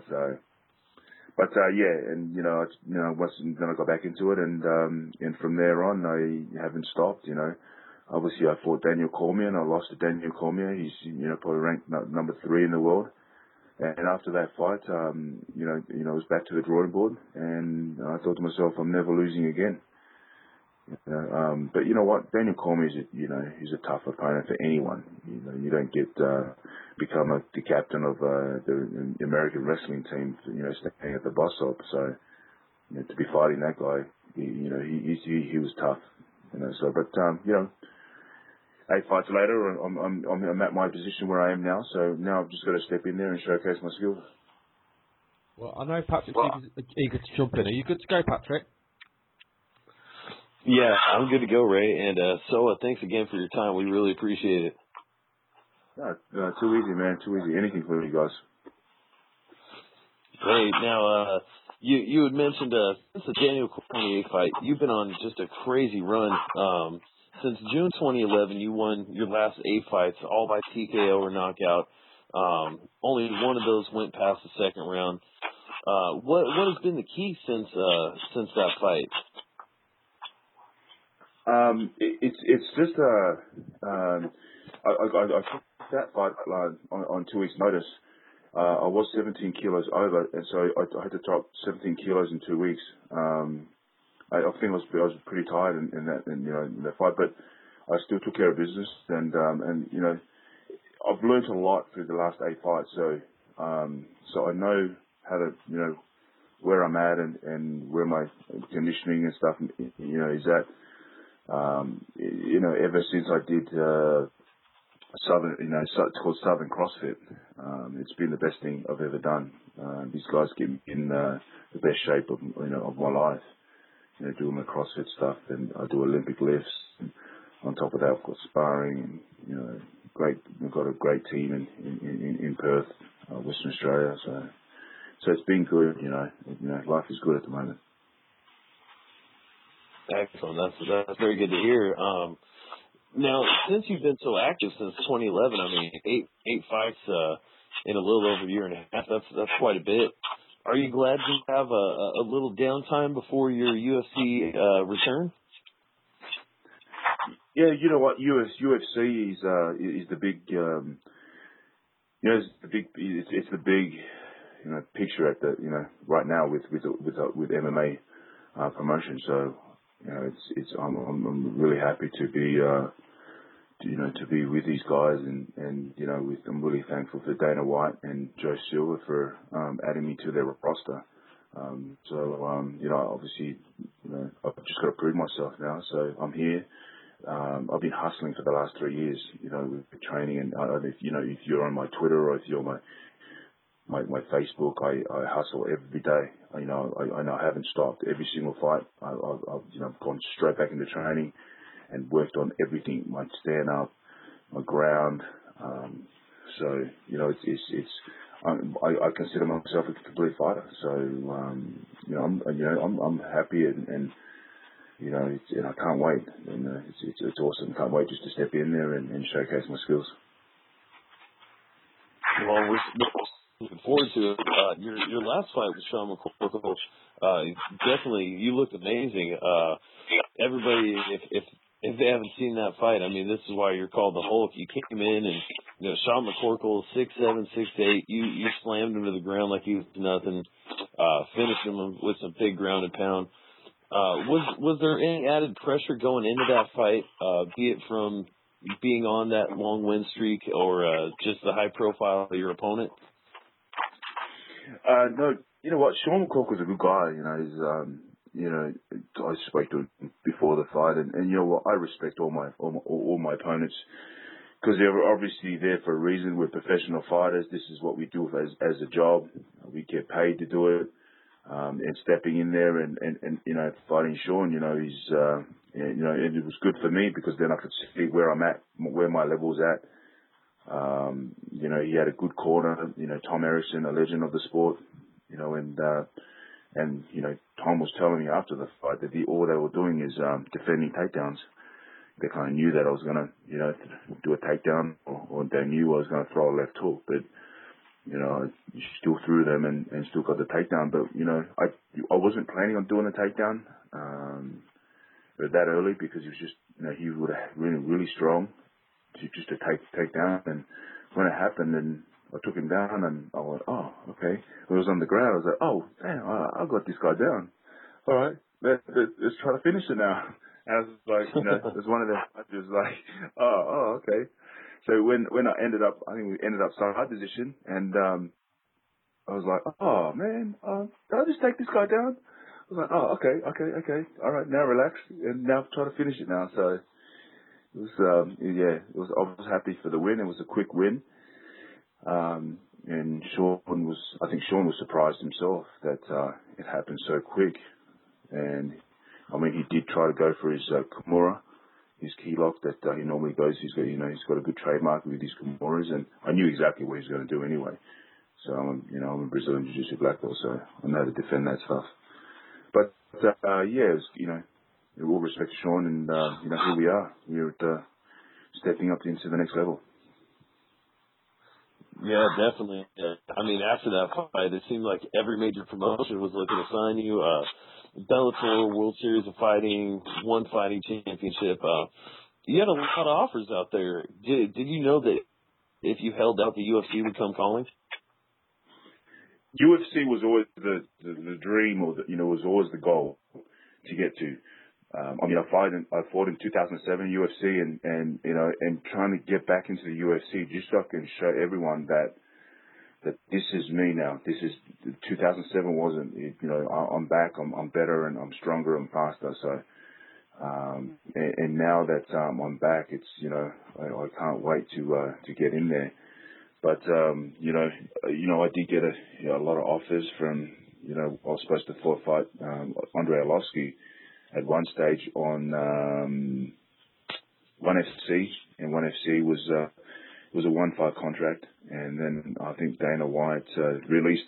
J: then I got back into it, and from there on, I haven't stopped. Obviously I fought Daniel Cormier, and I lost to Daniel Cormier. He's probably ranked number 3 in the world. And after that fight, I was back to the drawing board, and I thought to myself, I'm never losing again. But you know what? Daniel Cormier he's a tough opponent for anyone. You don't get become the captain of the American wrestling team, staying at the bus stop. So to be fighting that guy, he was tough. So, but 8 fights later, I'm at my position where I am now. So now I've just got to step in there and showcase my skills.
D: Well, I know Patrick's eager to jump in. Are you good to go, Patrick?
G: Yeah, I'm good to go, Ray. And Soa, thanks again for your time. We really appreciate it.
J: No, too easy, man. Too easy. Anything for you guys.
G: Great. Now, you had mentioned since the Daniel Cormier fight, you've been on just a crazy run. Since June 2011, you won your last 8 fights, all by TKO or knockout. Only one of those went past the second round. What has been the key since that fight?
J: It's just I took that fight on 2 weeks' notice. I was 17 kilos over, and so I had to drop 17 kilos in 2 weeks. I think I was pretty tired in that fight, but I still took care of business, and I've learned a lot through the last 8 fights. So I know how to where I'm at and where my conditioning and stuff is at. Ever since I did Southern, it's called Southern CrossFit. It's been the best thing I've ever done. These guys get me in the best shape of my life. Doing my CrossFit stuff, and I do Olympic lifts. And on top of that, I've got sparring. And, we've got a great team in Perth, Western Australia. So it's been good. Life is good at the moment.
G: Excellent. That's very good to hear. Now, since you've been so active since 2011, I mean, eight fights in a little over a year and a half. That's quite a bit. Are you glad to have a little downtime before your UFC return?
J: Yeah, you know what? UFC is the big, it's the big, picture at the, right now with MMA promotion. So, I'm really happy to be, to be with these guys, and I'm really thankful for Dana White and Joe Silva for adding me to their roster. Obviously, I've just got to prove myself now. So I'm here. I've been hustling for the last 3 years, with training, and if you're on my Twitter or if you're on my Facebook, I hustle every day. I haven't stopped. Every single fight, I've gone straight back into training and worked on everything, my stand up, my ground. I consider myself a complete fighter. So, I'm happy and I can't wait. And it's awesome. Can't wait just to step in there and showcase my skills.
G: Well, we're looking forward to it. Your last fight with Sean McCorkle, definitely, you looked amazing. Everybody, if they haven't seen that fight, I mean, this is why you're called the Hulk. You came in and, Sean McCorkle, 6'7", 6'8", you slammed him to the ground like he was nothing, finished him with some big ground and pound. Was there any added pressure going into that fight, be it from being on that long win streak or just the high profile of your opponent?
J: No, you know what? Sean McCorkle's a good guy. I spoke to him before the fight, and you know what? I respect all my opponents because they're obviously there for a reason. We're professional fighters. This is what we do as a job. We get paid to do it. And stepping in there and fighting Sean, he's and it was good for me because then I could see where I'm at, where my level's at. He had a good corner, Tom Erickson, a legend of the sport, and Tom was telling me after the fight that all they were doing is defending takedowns. They kind of knew that I was going to, do a takedown, or they knew I was going to throw a left hook, but I still threw them and still got the takedown. But I wasn't planning on doing a takedown that early because he was just, he would have really, really strong just to take down. And when it happened, and I took him down, and I went, oh, okay. When it was on the ground, I was like, oh, damn, I got this guy down. All right, let's try to finish it now. And I was like, it was one of the, I was like, oh, okay. So when I think we ended up side position, and I was like, oh man, did I just take this guy down? was like, oh, okay, all right, now relax, and now try to finish it now. So it was, I was happy for the win. It was a quick win. And I think Sean was surprised himself that, it happened so quick. And, I mean, he did try to go for his, Kimura, his key lock that, he normally goes. He's got a good trademark with his Kimuras, and I knew exactly what he was going to do anyway. So, I'm a Brazilian Jiu-Jitsu black belt, so I know to defend that stuff. But, it was, in all respect to Sean, and, here we are. We're stepping up into the next level.
G: Yeah, definitely. I mean, after that fight, it seemed like every major promotion was looking to sign you. Bellator, World Series of Fighting, One Fighting Championship. You had a lot of offers out there. Did you know that if you held out, the UFC would come calling?
J: UFC was always the dream, or was always the goal to get to. I fought in 2007 UFC, and trying to get back into the UFC just so I can show everyone that this is me now. This is 2007 wasn't. I'm back. I'm better, and I'm stronger and faster. So, and now that I'm back, it's I can't wait to get in there. But I did get a lot of offers from I was supposed to fight Andrei Arlovski at one stage on ONE FC, and ONE FC was a 1-5 contract, and then I think Dana White released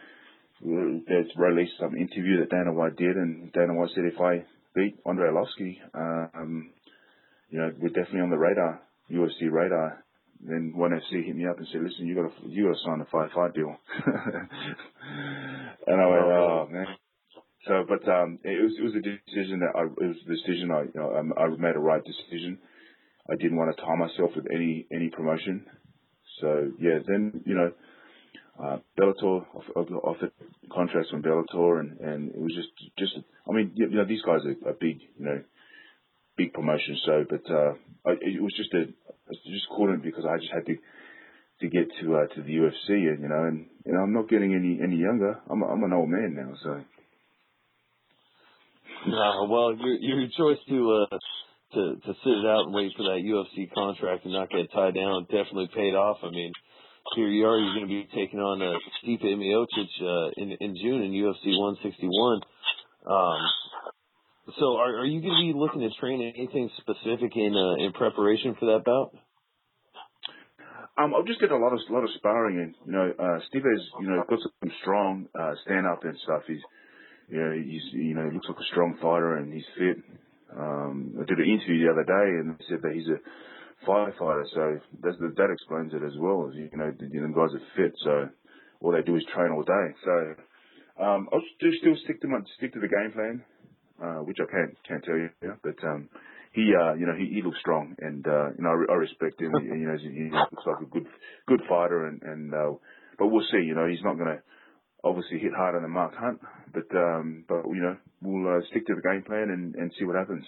J: some interview that Dana White did, and Dana White said if I beat Andrei Arlovski, we're definitely on the radar, UFC radar. Then ONE FC hit me up and said, listen, you got to sign a 5-5 deal, and I went, oh man. So, but it was a decision I made a right decision. I didn't want to tie myself with any promotion. So yeah, then Bellator offered contracts from Bellator, and it was just these guys are big big promotions. So, but it was I just couldn't, because I just had to get to the UFC, and I'm not getting any younger. I'm an old man now, so.
G: Well, your choice to sit it out and wait for that UFC contract and not get tied down definitely paid off. I mean, here you are, you're going to be taking on Stipe Miocic in June in UFC 161. So are you going to be looking to train anything specific in preparation for that bout?
J: I'll just get a lot of sparring in. Stipe's got some strong stand up and stuff. He's looks like a strong fighter, and he's fit. I did an interview the other day, and they said that he's a firefighter, so that explains it as well. The guys are fit, so all they do is train all day. So I'll still stick to the game plan, which I can't tell you, but he looks strong, and I respect him. He looks like a good fighter, and but we'll see. He's not going to obviously hit hard on the Mark Hunt, but we'll stick to the game plan and see what happens.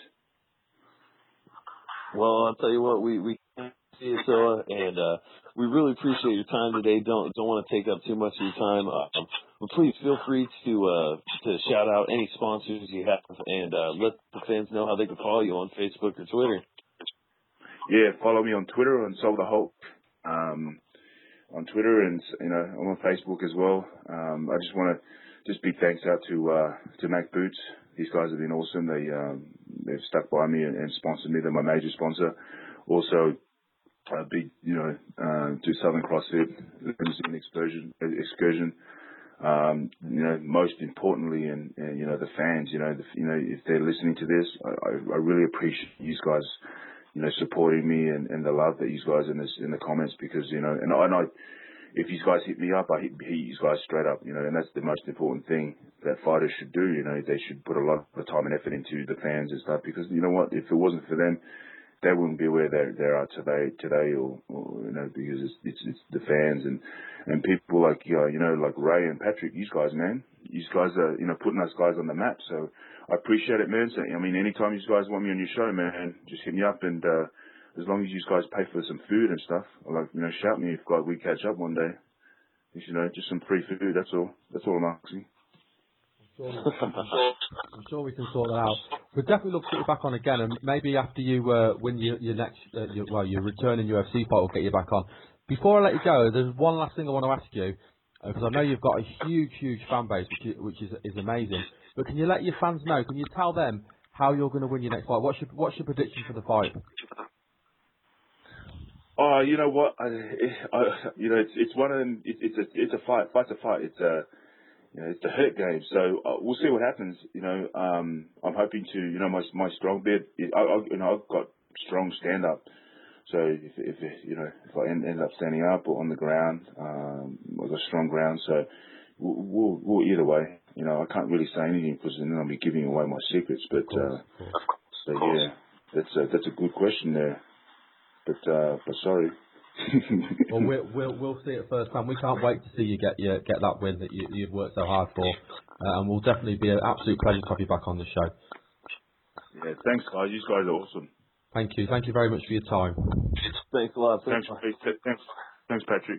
G: Well, I'll tell you what, we see you, Soa, and we really appreciate your time today. Don't want to take up too much of your time. But please feel free to shout out any sponsors you have, and let the fans know how they can follow you on Facebook or Twitter.
J: Yeah, follow me on Twitter on Soul the Hulk. On Twitter, and I'm on Facebook as well. I just want to big thanks out to Mac Boots. These guys have been awesome. They've stuck by me and sponsored me. They're my major sponsor. Also, a big to Southern CrossFit Limousine Excursion. Most importantly, and the fans. If they're listening to this, I really appreciate you guys. Supporting me and the love that you guys in the comments, because and I if you guys hit me up, I hit you guys straight up, and that's the most important thing that fighters should do. They should put a lot of time and effort into the fans and stuff, because you know what, if it wasn't for them, they wouldn't be where they are today, or because it's the fans and people like like Ray and Patrick, you guys, man. You guys are putting us guys on the map, so I appreciate it, man. So, anytime you guys want me on your show, man, just hit me up, and as long as you guys pay for some food and stuff, or shout me if we catch up one day. Just some free food. That's all I'm asking.
D: I'm sure we can sort that out. We'd definitely love to get you back on again, and maybe after you win your next, your return in UFC fight, we'll get you back on. Before I let you go, there's one last thing I want to ask you, because I know you've got a huge fan base, which is amazing. But can you let your fans know? Can you tell them how you're going to win your next fight? What's your prediction for the fight?
J: Oh, you know what? It's one of them. It's a fight. Fight's a fight. It's it's the hurt game. So we'll see what happens. I'm hoping to. My strong bit. I've got strong stand up. So if I end up standing up or on the ground, I've got strong ground. So we'll either way. I can't really say anything because then I'll be giving away my secrets. But yeah, that's a good question there. But sorry.
D: Well, we'll see it first time. We can't wait to see you get that win that you've worked so hard for, and we'll definitely be an absolute pleasure to have you back on the show.
J: Yeah, thanks, guys. You guys are awesome.
D: Thank you very much for your time.
G: Thanks a lot.
J: Thanks, Patrick.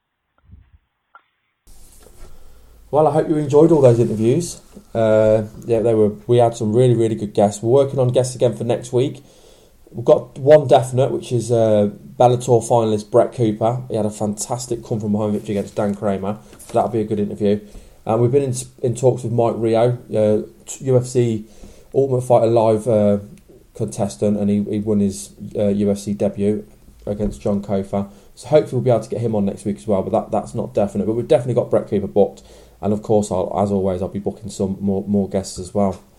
B: Well, I hope you enjoyed all those interviews. We had some really good guests. We're working on guests again for next week. We've got one definite, which is Bellator finalist Brett Cooper. He had a fantastic come from behind victory against Dan Kramer, so that'll be a good interview. We've been in talks with Mike Rio, UFC Ultimate Fighter Live contestant, and he won his UFC debut against John Kofa. So hopefully we'll be able to get him on next week as well, but that's not definite. But we've definitely got Brett Cooper booked, and of course, as always, I'll be booking some more guests as well.